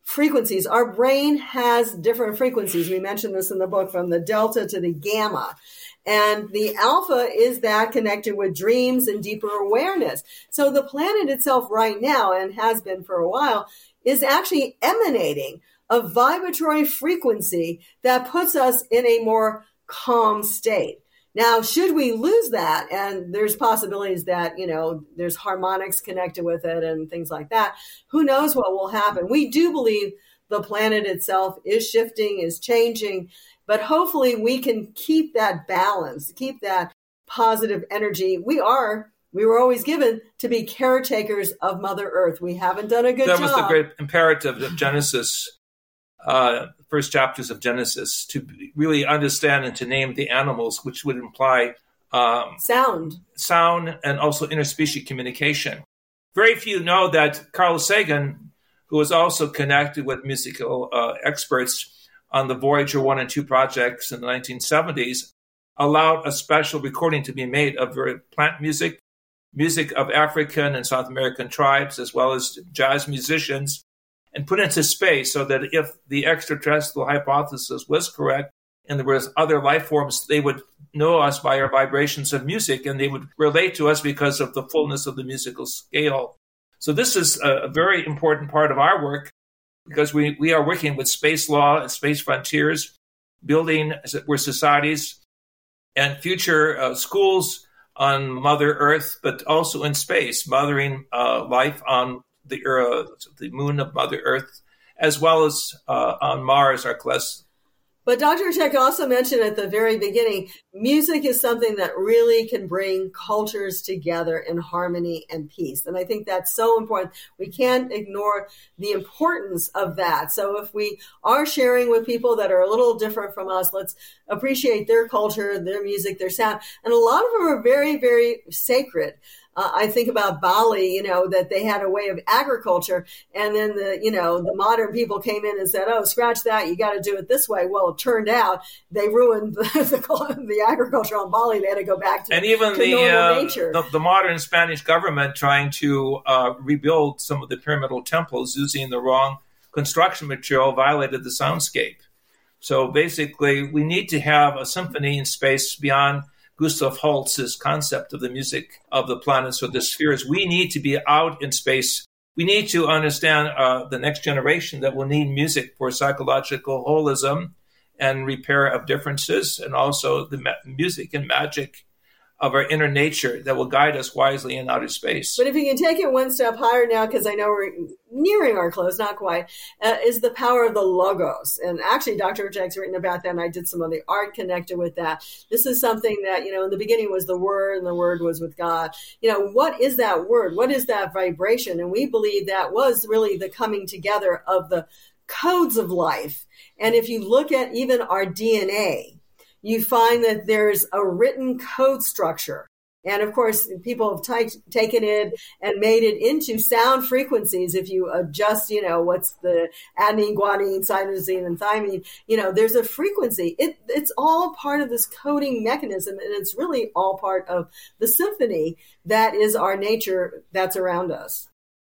frequencies. Our brain has different frequencies. We mentioned this in the book, from the delta to the gamma. And the alpha is that connected with dreams and deeper awareness. So the planet itself right now, and has been for a while, is actually emanating a vibratory frequency that puts us in a more calm state. Now, should we lose that, and there's possibilities that, you know, there's harmonics connected with it and things like that, who knows what will happen. We do believe the planet itself is shifting, is changing, but hopefully we can keep that balance, keep that positive energy. We are, we were always given to be caretakers of Mother Earth. We haven't done a good
that
job.
That was the great imperative of Genesis. Uh, first chapters of Genesis, to really understand and to name the animals, which would imply um,
sound,
sound, and also interspecies communication. Very few know that Carl Sagan, who was also connected with musical uh, experts on the Voyager one and two projects in the nineteen seventies, allowed a special recording to be made of plant music, music of African and South American tribes, as well as jazz musicians, and put into space, so that if the extraterrestrial hypothesis was correct and there was other life forms, they would know us by our vibrations of music, and they would relate to us because of the fullness of the musical scale. So this is a very important part of our work, because we, we are working with space law and space frontiers, building, as it were, societies and future uh, schools on Mother Earth, but also in space, mothering uh, life on the uh, the moon of Mother Earth, as well as uh, on Mars, our class.
But Doctor Check also mentioned at the very beginning, music is something that really can bring cultures together in harmony and peace. And I think that's so important. We can't ignore the importance of that. So if we are sharing with people that are a little different from us, let's appreciate their culture, their music, their sound. And a lot of them are very, very sacred. Uh, I think about Bali, you know, that they had a way of agriculture, and then the, you know, the modern people came in and said, oh, scratch that, you got to do it this way. Well, it turned out they ruined the, the, the agriculture on Bali. They had to go back to,
and even
to
the,
normal
uh,
nature.
The, the modern Spanish government trying to uh, rebuild some of the pyramidal temples using the wrong construction material violated the soundscape. So basically, we need to have a symphony in space beyond Gustav Holst's concept of the music of the planets or the spheres. We need to be out in space. We need to understand uh, the next generation that will need music for psychological holism and repair of differences, and also the ma- music and magic of our inner nature that will guide us wisely in outer space.
But if you can take it one step higher now, because I know we're nearing our close, not quite, uh, is the power of the logos. And actually, Doctor Jack's written about that, and I did some of the art connected with that. This is something that, you know, in the beginning was the Word, and the Word was with God. You know, what is that word? What is that vibration? And we believe that was really the coming together of the codes of life. And if you look at even our D N A, you find that there's a written code structure. And of course, people have t- taken it and made it into sound frequencies. If you adjust, you know, what's the adenine, guanine, cytosine, and thymine, you know, there's a frequency. It, it's all part of this coding mechanism, and it's really all part of the symphony that is our nature that's around us.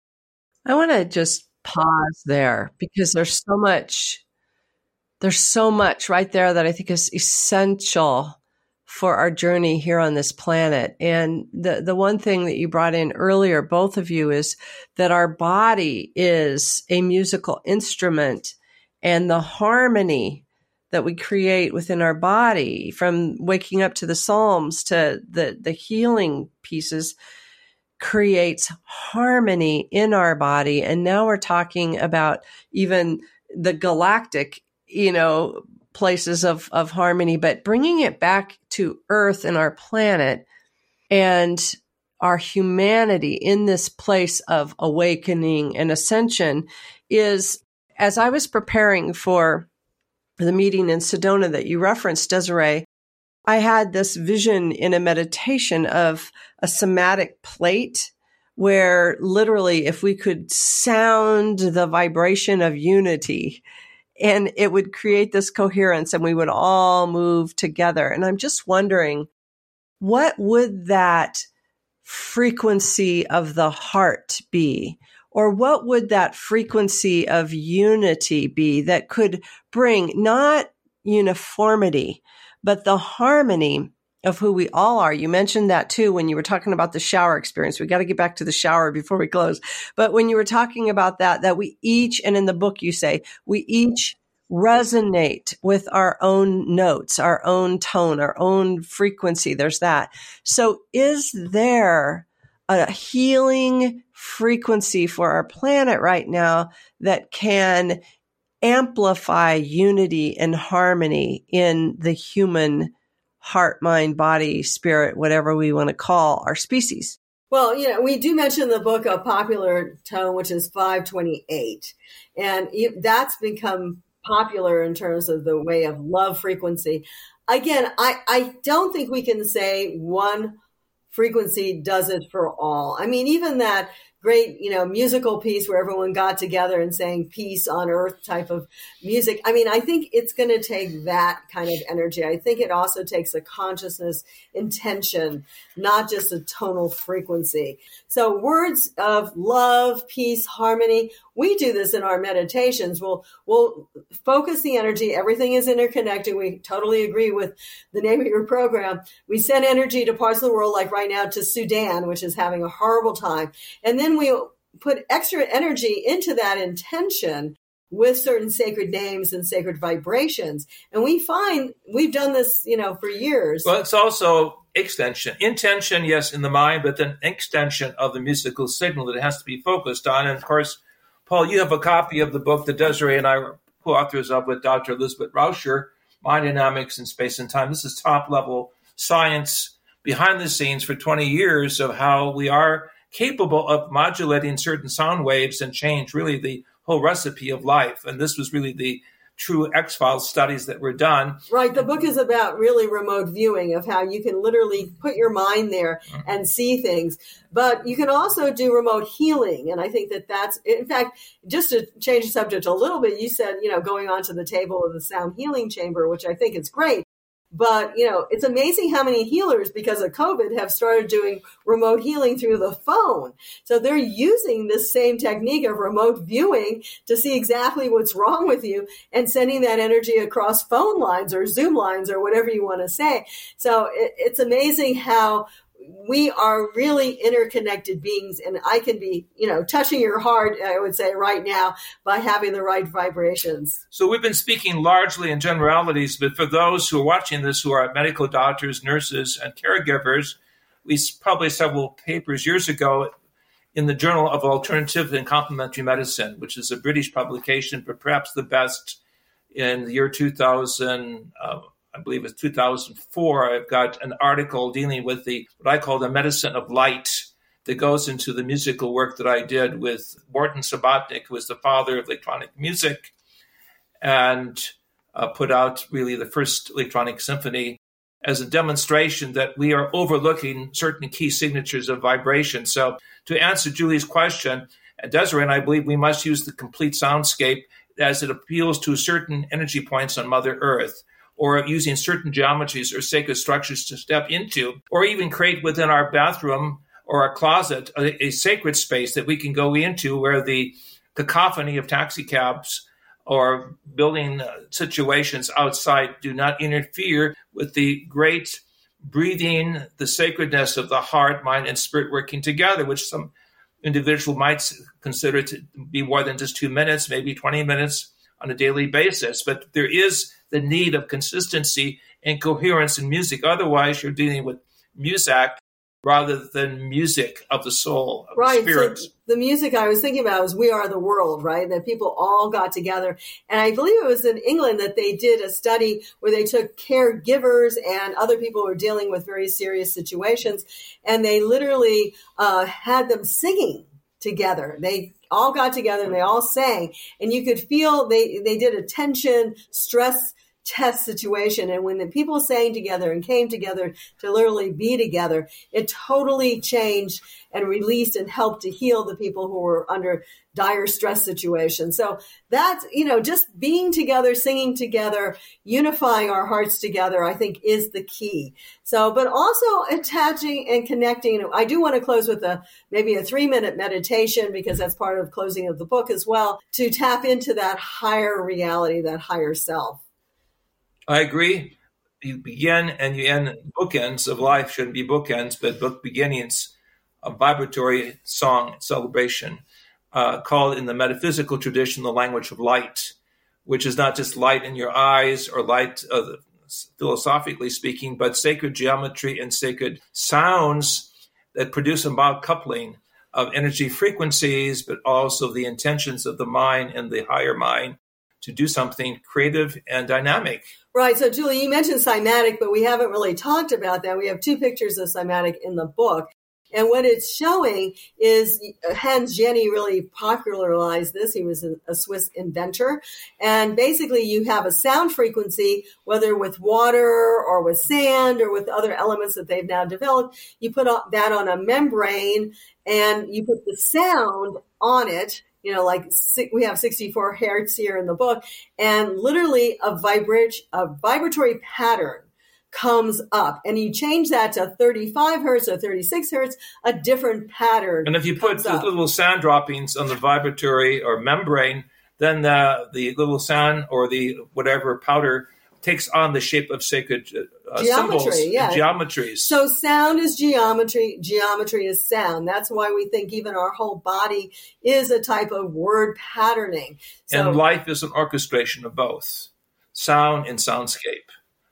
I want to just pause there, because there's so much There's so much right there that I think is essential for our journey here on this planet. And the, the one thing that you brought in earlier, both of you, is that our body is a musical instrument, and the harmony that we create within our body, from waking up to the Psalms to the, the healing pieces, creates harmony in our body. And now we're talking about even the galactic, you know, places of, of harmony, but bringing it back to Earth and our planet and our humanity in this place of awakening and ascension is, as I was preparing for the meeting in Sedona that you referenced, Desiree, I had this vision in a meditation of a somatic plate where literally if we could sound the vibration of unity, and it would create this coherence and we would all move together. And I'm just wondering, what would that frequency of the heart be? Or what would that frequency of unity be that could bring not uniformity, but the harmony of who we all are? You mentioned that too when you were talking about the shower experience. We got to get back to the shower before we close. But when you were talking about that, that we each, and in the book you say, we each resonate with our own notes, our own tone, our own frequency. There's that. So is there a healing frequency for our planet right now that can amplify unity and harmony in the human heart, mind, body, spirit, whatever we want to call our species?
Well, you know, we do mention in the book a popular tone, which is five twenty-eight. And that's become popular in terms of the way of love frequency. Again, I, I don't think we can say one frequency does it for all. I mean, even that great, you know, musical piece where everyone got together and sang peace on earth type of music. I mean, I think it's going to take that kind of energy. I think it also takes a consciousness intention, not just a tonal frequency. So words of love, peace, harmony, we do this in our meditations. We'll, we'll focus the energy. Everything is interconnected. We totally agree with the name of your program. We send energy to parts of the world, like right now to Sudan, which is having a horrible time. And then we put extra energy into that intention with certain sacred names and sacred vibrations. And we find we've done this, you know, for years.
Well, it's also extension. Intention, yes, in the mind, but then extension of the musical signal that it has to be focused on. And of course, Paul, you have a copy of the book that Desiree and I were co-authors of with Doctor Elizabeth Rauscher, Mind Dynamics in Space and Time. This is top-level science behind the scenes for twenty years of how we are capable of modulating certain sound waves and change really the whole recipe of life. And this was really the true X-Files studies that were done.
Right. The book is about really remote viewing of how you can literally put your mind there mm-hmm. and see things. But you can also do remote healing. And I think that that's, in fact, just to change the subject a little bit, you said, you know, going onto the table of the sound healing chamber, which I think is great. But, you know, it's amazing how many healers, because of COVID, have started doing remote healing through the phone. So they're using this same technique of remote viewing to see exactly what's wrong with you and sending that energy across phone lines or Zoom lines or whatever you want to say. So it, it's amazing how we are really interconnected beings, and I can be, you know, touching your heart, I would say, right now by having the right vibrations.
So we've been speaking largely in generalities, but for those who are watching this who are medical doctors, nurses, and caregivers, we published several papers years ago in the Journal of Alternative and Complementary Medicine, which is a British publication, but perhaps the best in the year two thousand. Uh, I believe it's two thousand four, I've got an article dealing with the what I call the medicine of light that goes into the musical work that I did with Morton Subotnick, who was the father of electronic music, and uh, put out really the first electronic symphony as a demonstration that we are overlooking certain key signatures of vibration. So to answer Julie's question, and Desiree and I believe we must use the complete soundscape as it appeals to certain energy points on Mother Earth, or using certain geometries or sacred structures to step into, or even create within our bathroom or our closet a, a sacred space that we can go into where the cacophony of taxi cabs or building situations outside do not interfere with the great breathing, the sacredness of the heart, mind, and spirit working together, which some individual might consider to be more than just two minutes, maybe twenty minutes on a daily basis. But there is the need of consistency and coherence in music. Otherwise, you're dealing with music rather than music of the soul, of
right.
the spirit.
So the music I was thinking about was We Are the World, right? That people all got together. And I believe it was in England that they did a study where they took caregivers and other people who were dealing with very serious situations, and they literally uh, had them singing together. They all got together and they all sang, and you could feel they, they did a tension, stress test situation. And when the people sang together and came together to literally be together, it totally changed and released and helped to heal the people who were under dire stress situations. So that's, you know, just being together, singing together, unifying our hearts together, I think is the key. So, but also attaching and connecting. I do want to close with a, maybe a three minute meditation, because that's part of closing of the book as well, to tap into that higher reality, that higher self.
I agree. You begin and you end. Bookends of life shouldn't be bookends, but book beginnings, a vibratory song celebration, uh, called in the metaphysical tradition the language of light, which is not just light in your eyes or light, uh, philosophically speaking, but sacred geometry and sacred sounds that produce a mild coupling of energy frequencies, but also the intentions of the mind and the higher mind to do something creative and dynamic.
Right. So, Julie, you mentioned cymatic, but we haven't really talked about that. We have two pictures of cymatic in the book. And what it's showing is Hans Jenny really popularized this. He was a, a Swiss inventor. And basically you have a sound frequency, whether with water or with sand or with other elements that they've now developed. You put that on a membrane and you put the sound on it. You know, like we have sixty-four hertz here in the book, and literally a vibrate, a vibratory pattern comes up, and you change that to thirty-five hertz or thirty-six hertz, a different pattern.
And if you put the little sound droppings on the vibratory or membrane, then the, the little sound or the whatever powder takes on the shape of sacred uh,
geometry,
symbols
yeah.
and geometries.
So sound is geometry, geometry is sound. That's why we think even our whole body is a type of word patterning. So,
and life is an orchestration of both, sound and soundscape,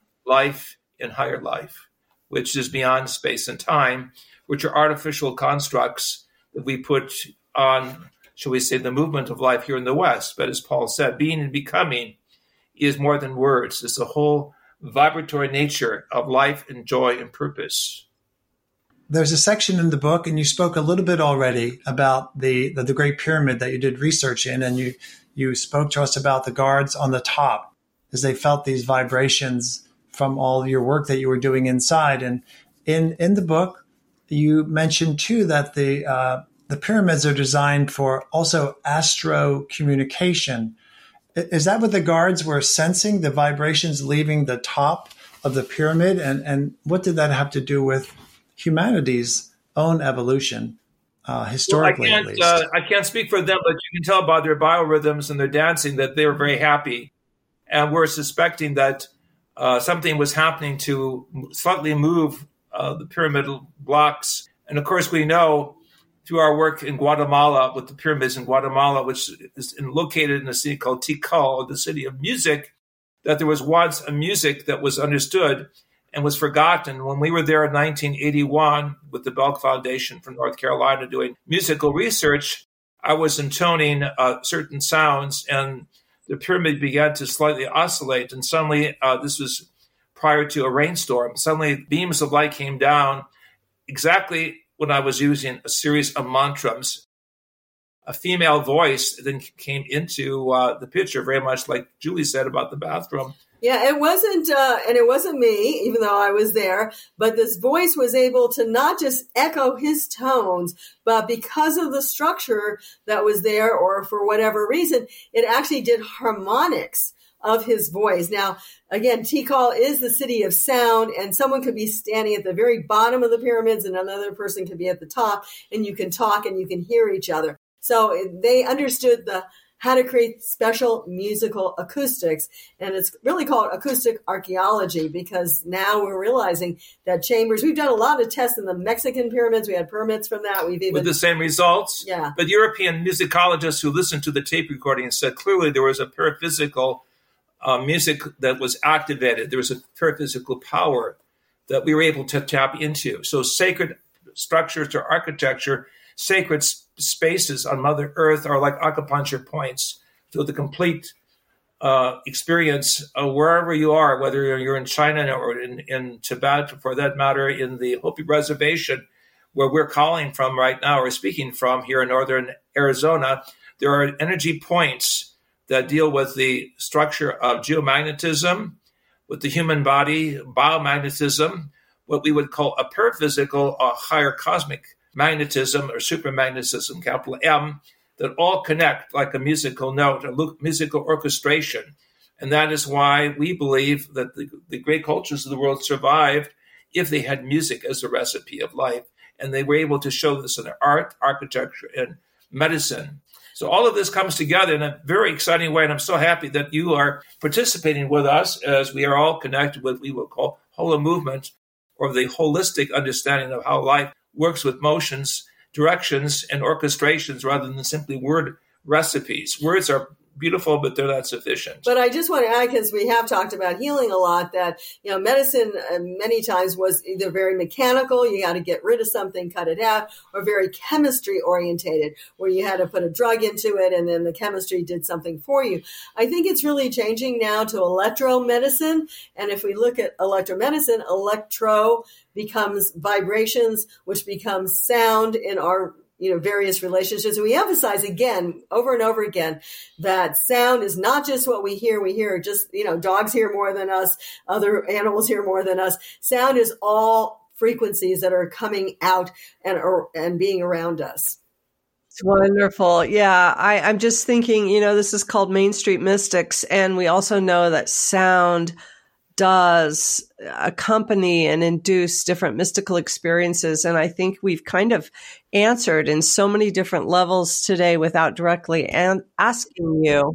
life and higher life, which is beyond space and time, which are artificial constructs that we put on, shall we say, the movement of life here in the West. But as Paul said, being and becoming is more than words. It's the whole vibratory nature of life and joy and purpose.
There's a section in the book, and you spoke a little bit already about the, the, the Great Pyramid that you did research in, and you, you spoke to us about the guards on the top as they felt these vibrations from all your work that you were doing inside. And in, in the book, you mentioned too that the, uh, the pyramids are designed for also astro communication. Is that what the guards were sensing, the vibrations leaving the top of the pyramid? And, and what did that have to do with humanity's own evolution, uh, historically
well, I
at
can't,
least?
Uh, I can't speak for them, but you can tell by their biorhythms and their dancing that they were very happy. And we're suspecting that uh, something was happening to slightly move uh, the pyramidal blocks. And of course, we know through our work in Guatemala with the pyramids in Guatemala, which is located in a city called Tikal, or the city of music, that there was once a music that was understood and was forgotten. When we were there in nineteen eighty-one with the Belk Foundation from North Carolina doing musical research, I was intoning uh, certain sounds, and the pyramid began to slightly oscillate. And suddenly, uh, this was prior to a rainstorm, suddenly beams of light came down exactly when I was using a series of mantras. A female voice then came into uh, the picture, very much like Julie said about the bathroom.
Yeah, it wasn't, uh, and it wasn't me, even though I was there, but this voice was able to not just echo his tones, but because of the structure that was there, or for whatever reason, it actually did harmonics of his voice. Now, again, Tikal is the city of sound, and someone could be standing at the very bottom of the pyramids and another person could be at the top, and you can talk and you can hear each other. So they understood the how to create special musical acoustics, and it's really called acoustic archaeology, because now we're realizing that chambers, we've done a lot of tests in the Mexican pyramids. We had permits from that. We've even
with the same results.
Yeah.
But European musicologists who listened to the tape recording said clearly there was a paraphysical Uh, music that was activated. There was a paraphysical power that we were able to tap into. So sacred structures or architecture, sacred sp- spaces on Mother Earth are like acupuncture points to the complete uh, experience of wherever you are, whether you're in China or in, in Tibet, for that matter, in the Hopi Reservation, where we're calling from right now, or speaking from here in northern Arizona. There are energy points that deal with the structure of geomagnetism, with the human body, biomagnetism, what we would call a paraphysical or higher cosmic magnetism or supermagnetism, capital M, that all connect like a musical note, a musical orchestration. And that is why we believe that the, the great cultures of the world survived if they had music as a recipe of life. And they were able to show this in art, architecture, and medicine. So all of this comes together in a very exciting way. And I'm so happy that you are participating with us as we are all connected with what we will call Holo movement, or the holistic understanding of how life works with motions, directions, and orchestrations rather than simply word recipes. Words are beautiful, but they're not sufficient.
But I just want to add, because we have talked about healing a lot, that, you know, medicine uh, many times was either very mechanical, you got to get rid of something, cut it out, or very chemistry orientated, where you had to put a drug into it and then the chemistry did something for you. I think it's really changing now to electromedicine. And if we look at electromedicine, electro becomes vibrations, which becomes sound in our you know, various relationships. And we emphasize again, over and over again, that sound is not just what we hear. We hear just, you know, dogs hear more than us. Other animals hear more than us. Sound is all frequencies that are coming out and, or, and being around us.
It's wonderful. Yeah. I, I'm just thinking, you know, this is called Main Street Mystics. And we also know that sound does accompany and induce different mystical experiences. And I think we've kind of answered in so many different levels today without directly an- asking you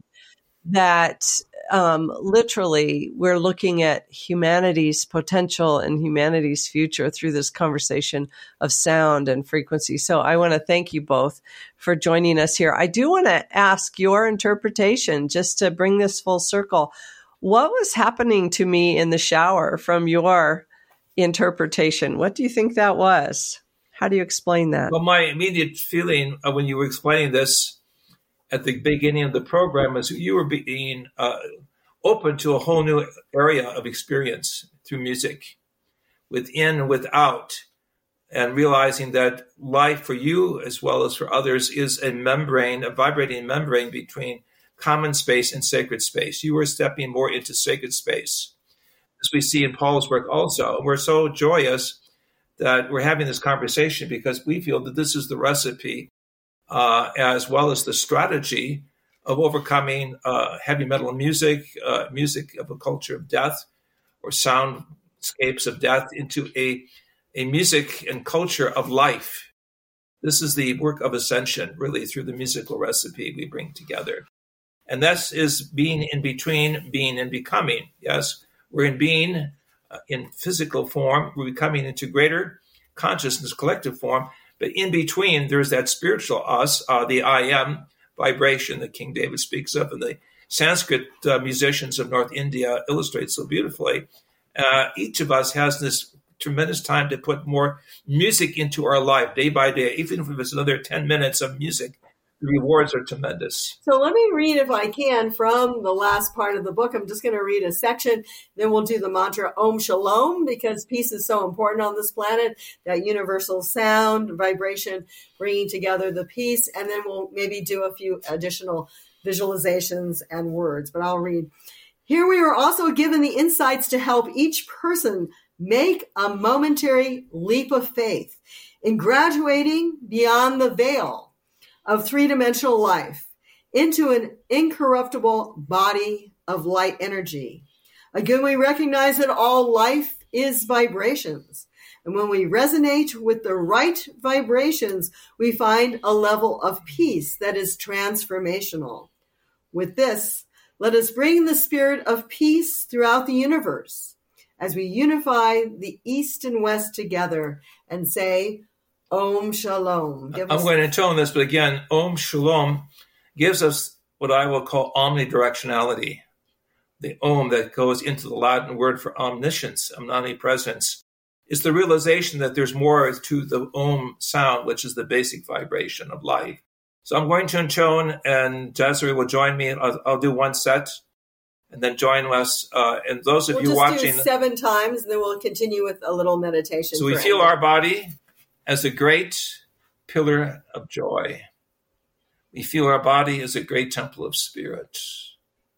that um, literally we're looking at humanity's potential and humanity's future through this conversation of sound and frequency. So I want to thank you both for joining us here. I do want to ask your interpretation, just to bring this full circle. What was happening to me in the shower from your interpretation? What do you think that was? How do you explain that?
Well, my immediate feeling uh, when you were explaining this at the beginning of the program was you were being uh, open to a whole new area of experience through music, within and without, and realizing that life for you as well as for others is a membrane, a vibrating membrane between common space and sacred space. You are stepping more into sacred space, as we see in Paul's work also. We're so joyous that we're having this conversation because we feel that this is the recipe uh, as well as the strategy of overcoming uh, heavy metal music, uh, music of a culture of death, or soundscapes of death, into a, a music and culture of life. This is the work of ascension, really, through the musical recipe we bring together. And this is being in between being and becoming. Yes, we're in being uh, in physical form. We're becoming into greater consciousness, collective form. But in between, there's that spiritual us, uh, the I am vibration that King David speaks of, and the Sanskrit uh, musicians of North India illustrate so beautifully. Uh, each of us has this tremendous time to put more music into our life day by day, even if it's another ten minutes of music. The rewards are tremendous.
So let me read, if I can, from the last part of the book. I'm just going to read a section. Then we'll do the mantra Om Shalom, because peace is so important on this planet, that universal sound, vibration, bringing together the peace. And then we'll maybe do a few additional visualizations and words. But I'll read. Here we are also given the insights to help each person make a momentary leap of faith in graduating beyond the veil of three-dimensional life into an incorruptible body of light energy. Again, we recognize that all life is vibrations. And when we resonate with the right vibrations, we find a level of peace that is transformational. With this, let us bring the spirit of peace throughout the universe as we unify the East and West together and say, Om Shalom. Give
I'm
us-
going to intone this, but again, Om Shalom gives us what I will call omnidirectionality. The Om that goes into the Latin word for omniscience, omnipresence, is the realization that there's more to the Om sound, which is the basic vibration of life. So I'm going to intone, and Desiree will join me. I'll, I'll do one set, and then join us. Uh, and those of
we'll
you
just
watching,
do seven times, and then we'll continue with a little meditation.
So we
for
feel
ending.
our body as a great pillar of joy. We feel our body as a great temple of spirit.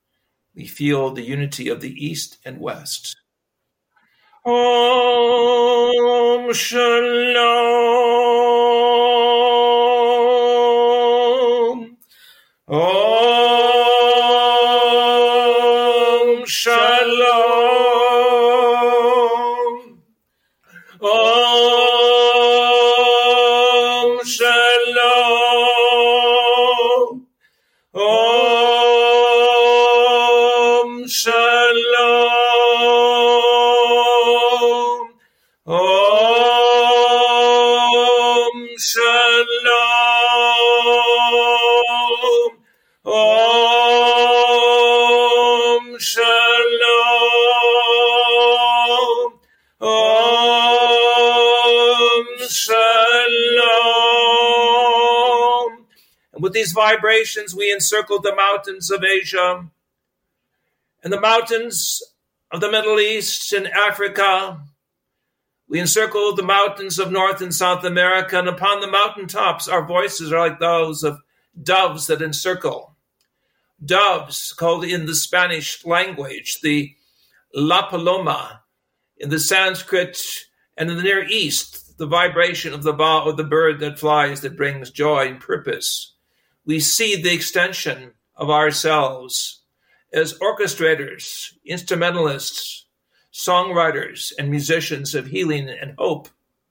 we feel the unity of the East and West. Om Shalom. Om Shalom. Om Shalom. Om Shalom. Om Shalom. Om Shalom. Om Shalom. And with these vibrations, we encircled the mountains of Asia and the mountains of the Middle East and Africa. We encircled the mountains of North and South America, and upon the mountaintops, our voices are like those of doves that encircle. Doves, called in the Spanish language, the La Paloma, in the Sanskrit and in the Near East, the vibration of the bow of the bird that flies that brings joy and purpose. We see the extension of ourselves as orchestrators, instrumentalists, songwriters, and musicians of healing and hope,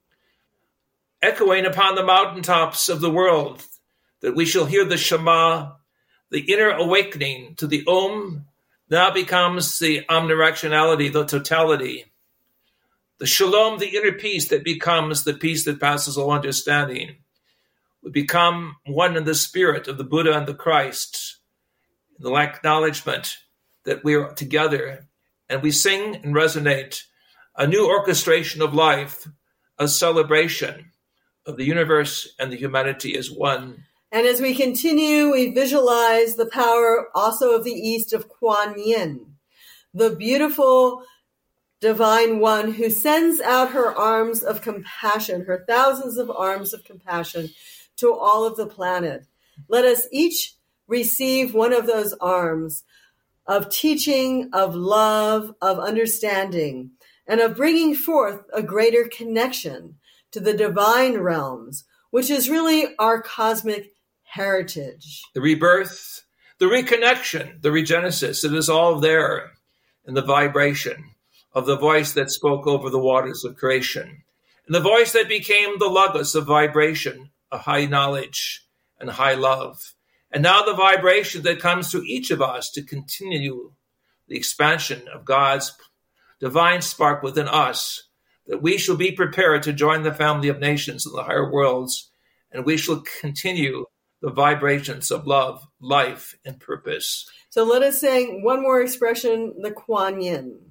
echoing upon the mountaintops of the world, that we shall hear the Shema, the inner awakening to the Om, now becomes the omnidirectionality, the totality. The Shalom, the inner peace that becomes the peace that passes all understanding. We become one in the spirit of the Buddha and the Christ, in the acknowledgement that we are together, and we sing and resonate a new orchestration of life, a celebration of the universe and the humanity as one.
And as we continue, we visualize the power also of the East of Kuan Yin, the beautiful divine one who sends out her arms of compassion, her thousands of arms of compassion to all of the planet. Let us each receive one of those arms of teaching, of love, of understanding, and of bringing forth a greater connection to the divine realms, which is really our cosmic heritage.
The rebirth, the reconnection, the regenesis, it is all there in the vibration of the voice that spoke over the waters of creation, and the voice that became the logos of vibration, a high knowledge and high love. And now the vibration that comes to each of us to continue the expansion of God's divine spark within us, that we shall be prepared to join the family of nations in the higher worlds, and we shall continue the vibrations of love, life, and purpose.
So let us sing one more expression, the Kuan Yin.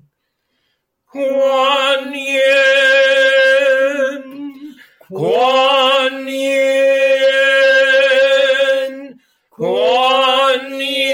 Kuan Yin, Kuan Yin, Kuan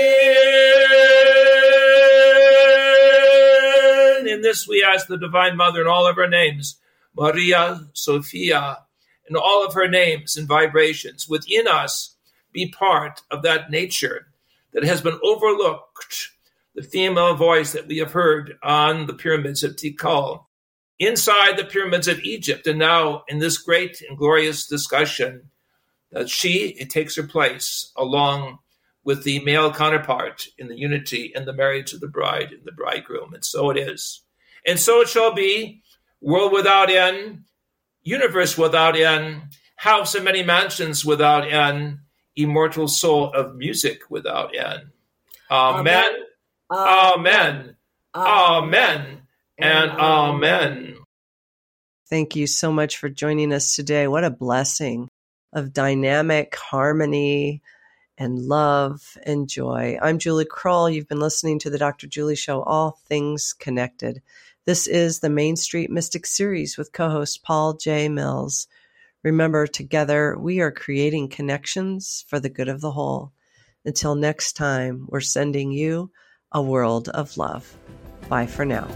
Yin. In this we ask the Divine Mother in all of her names, Maria, Sophia, and all of her names and vibrations within us, be part of that nature that has been overlooked, the female voice that we have heard on the pyramids of Tikal, inside the pyramids of Egypt, and now in this great and glorious discussion, that she it takes her place along with the male counterpart in the unity and the marriage of the bride and the bridegroom. And so it is. And so it shall be, world without end, universe without end, house of many mansions without end, immortal soul of music without end. Amen. Amen. Amen. Amen. And amen.
Thank you so much for joining us today. What a blessing of dynamic harmony and love and joy. I'm Julie Krull. You've been listening to the Doctor Julie Show, All Things Connected. This is the Main Street Mystic Series with co-host Paul J. Mills. Remember, together we are creating connections for the good of the whole. Until next time, we're sending you a world of love. Bye for now.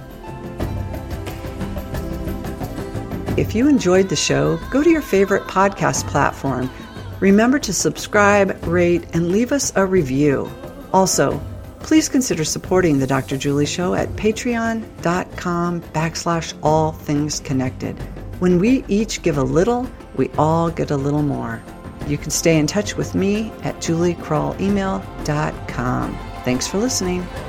If you enjoyed the show, go to your favorite podcast platform. Remember to subscribe, rate, and leave us a review. Also, please consider supporting the Doctor Julie Show at patreon.com backslash all things connected. When we each give a little, we all get a little more. You can stay in touch with me at julie krull email dot com. Thanks for listening.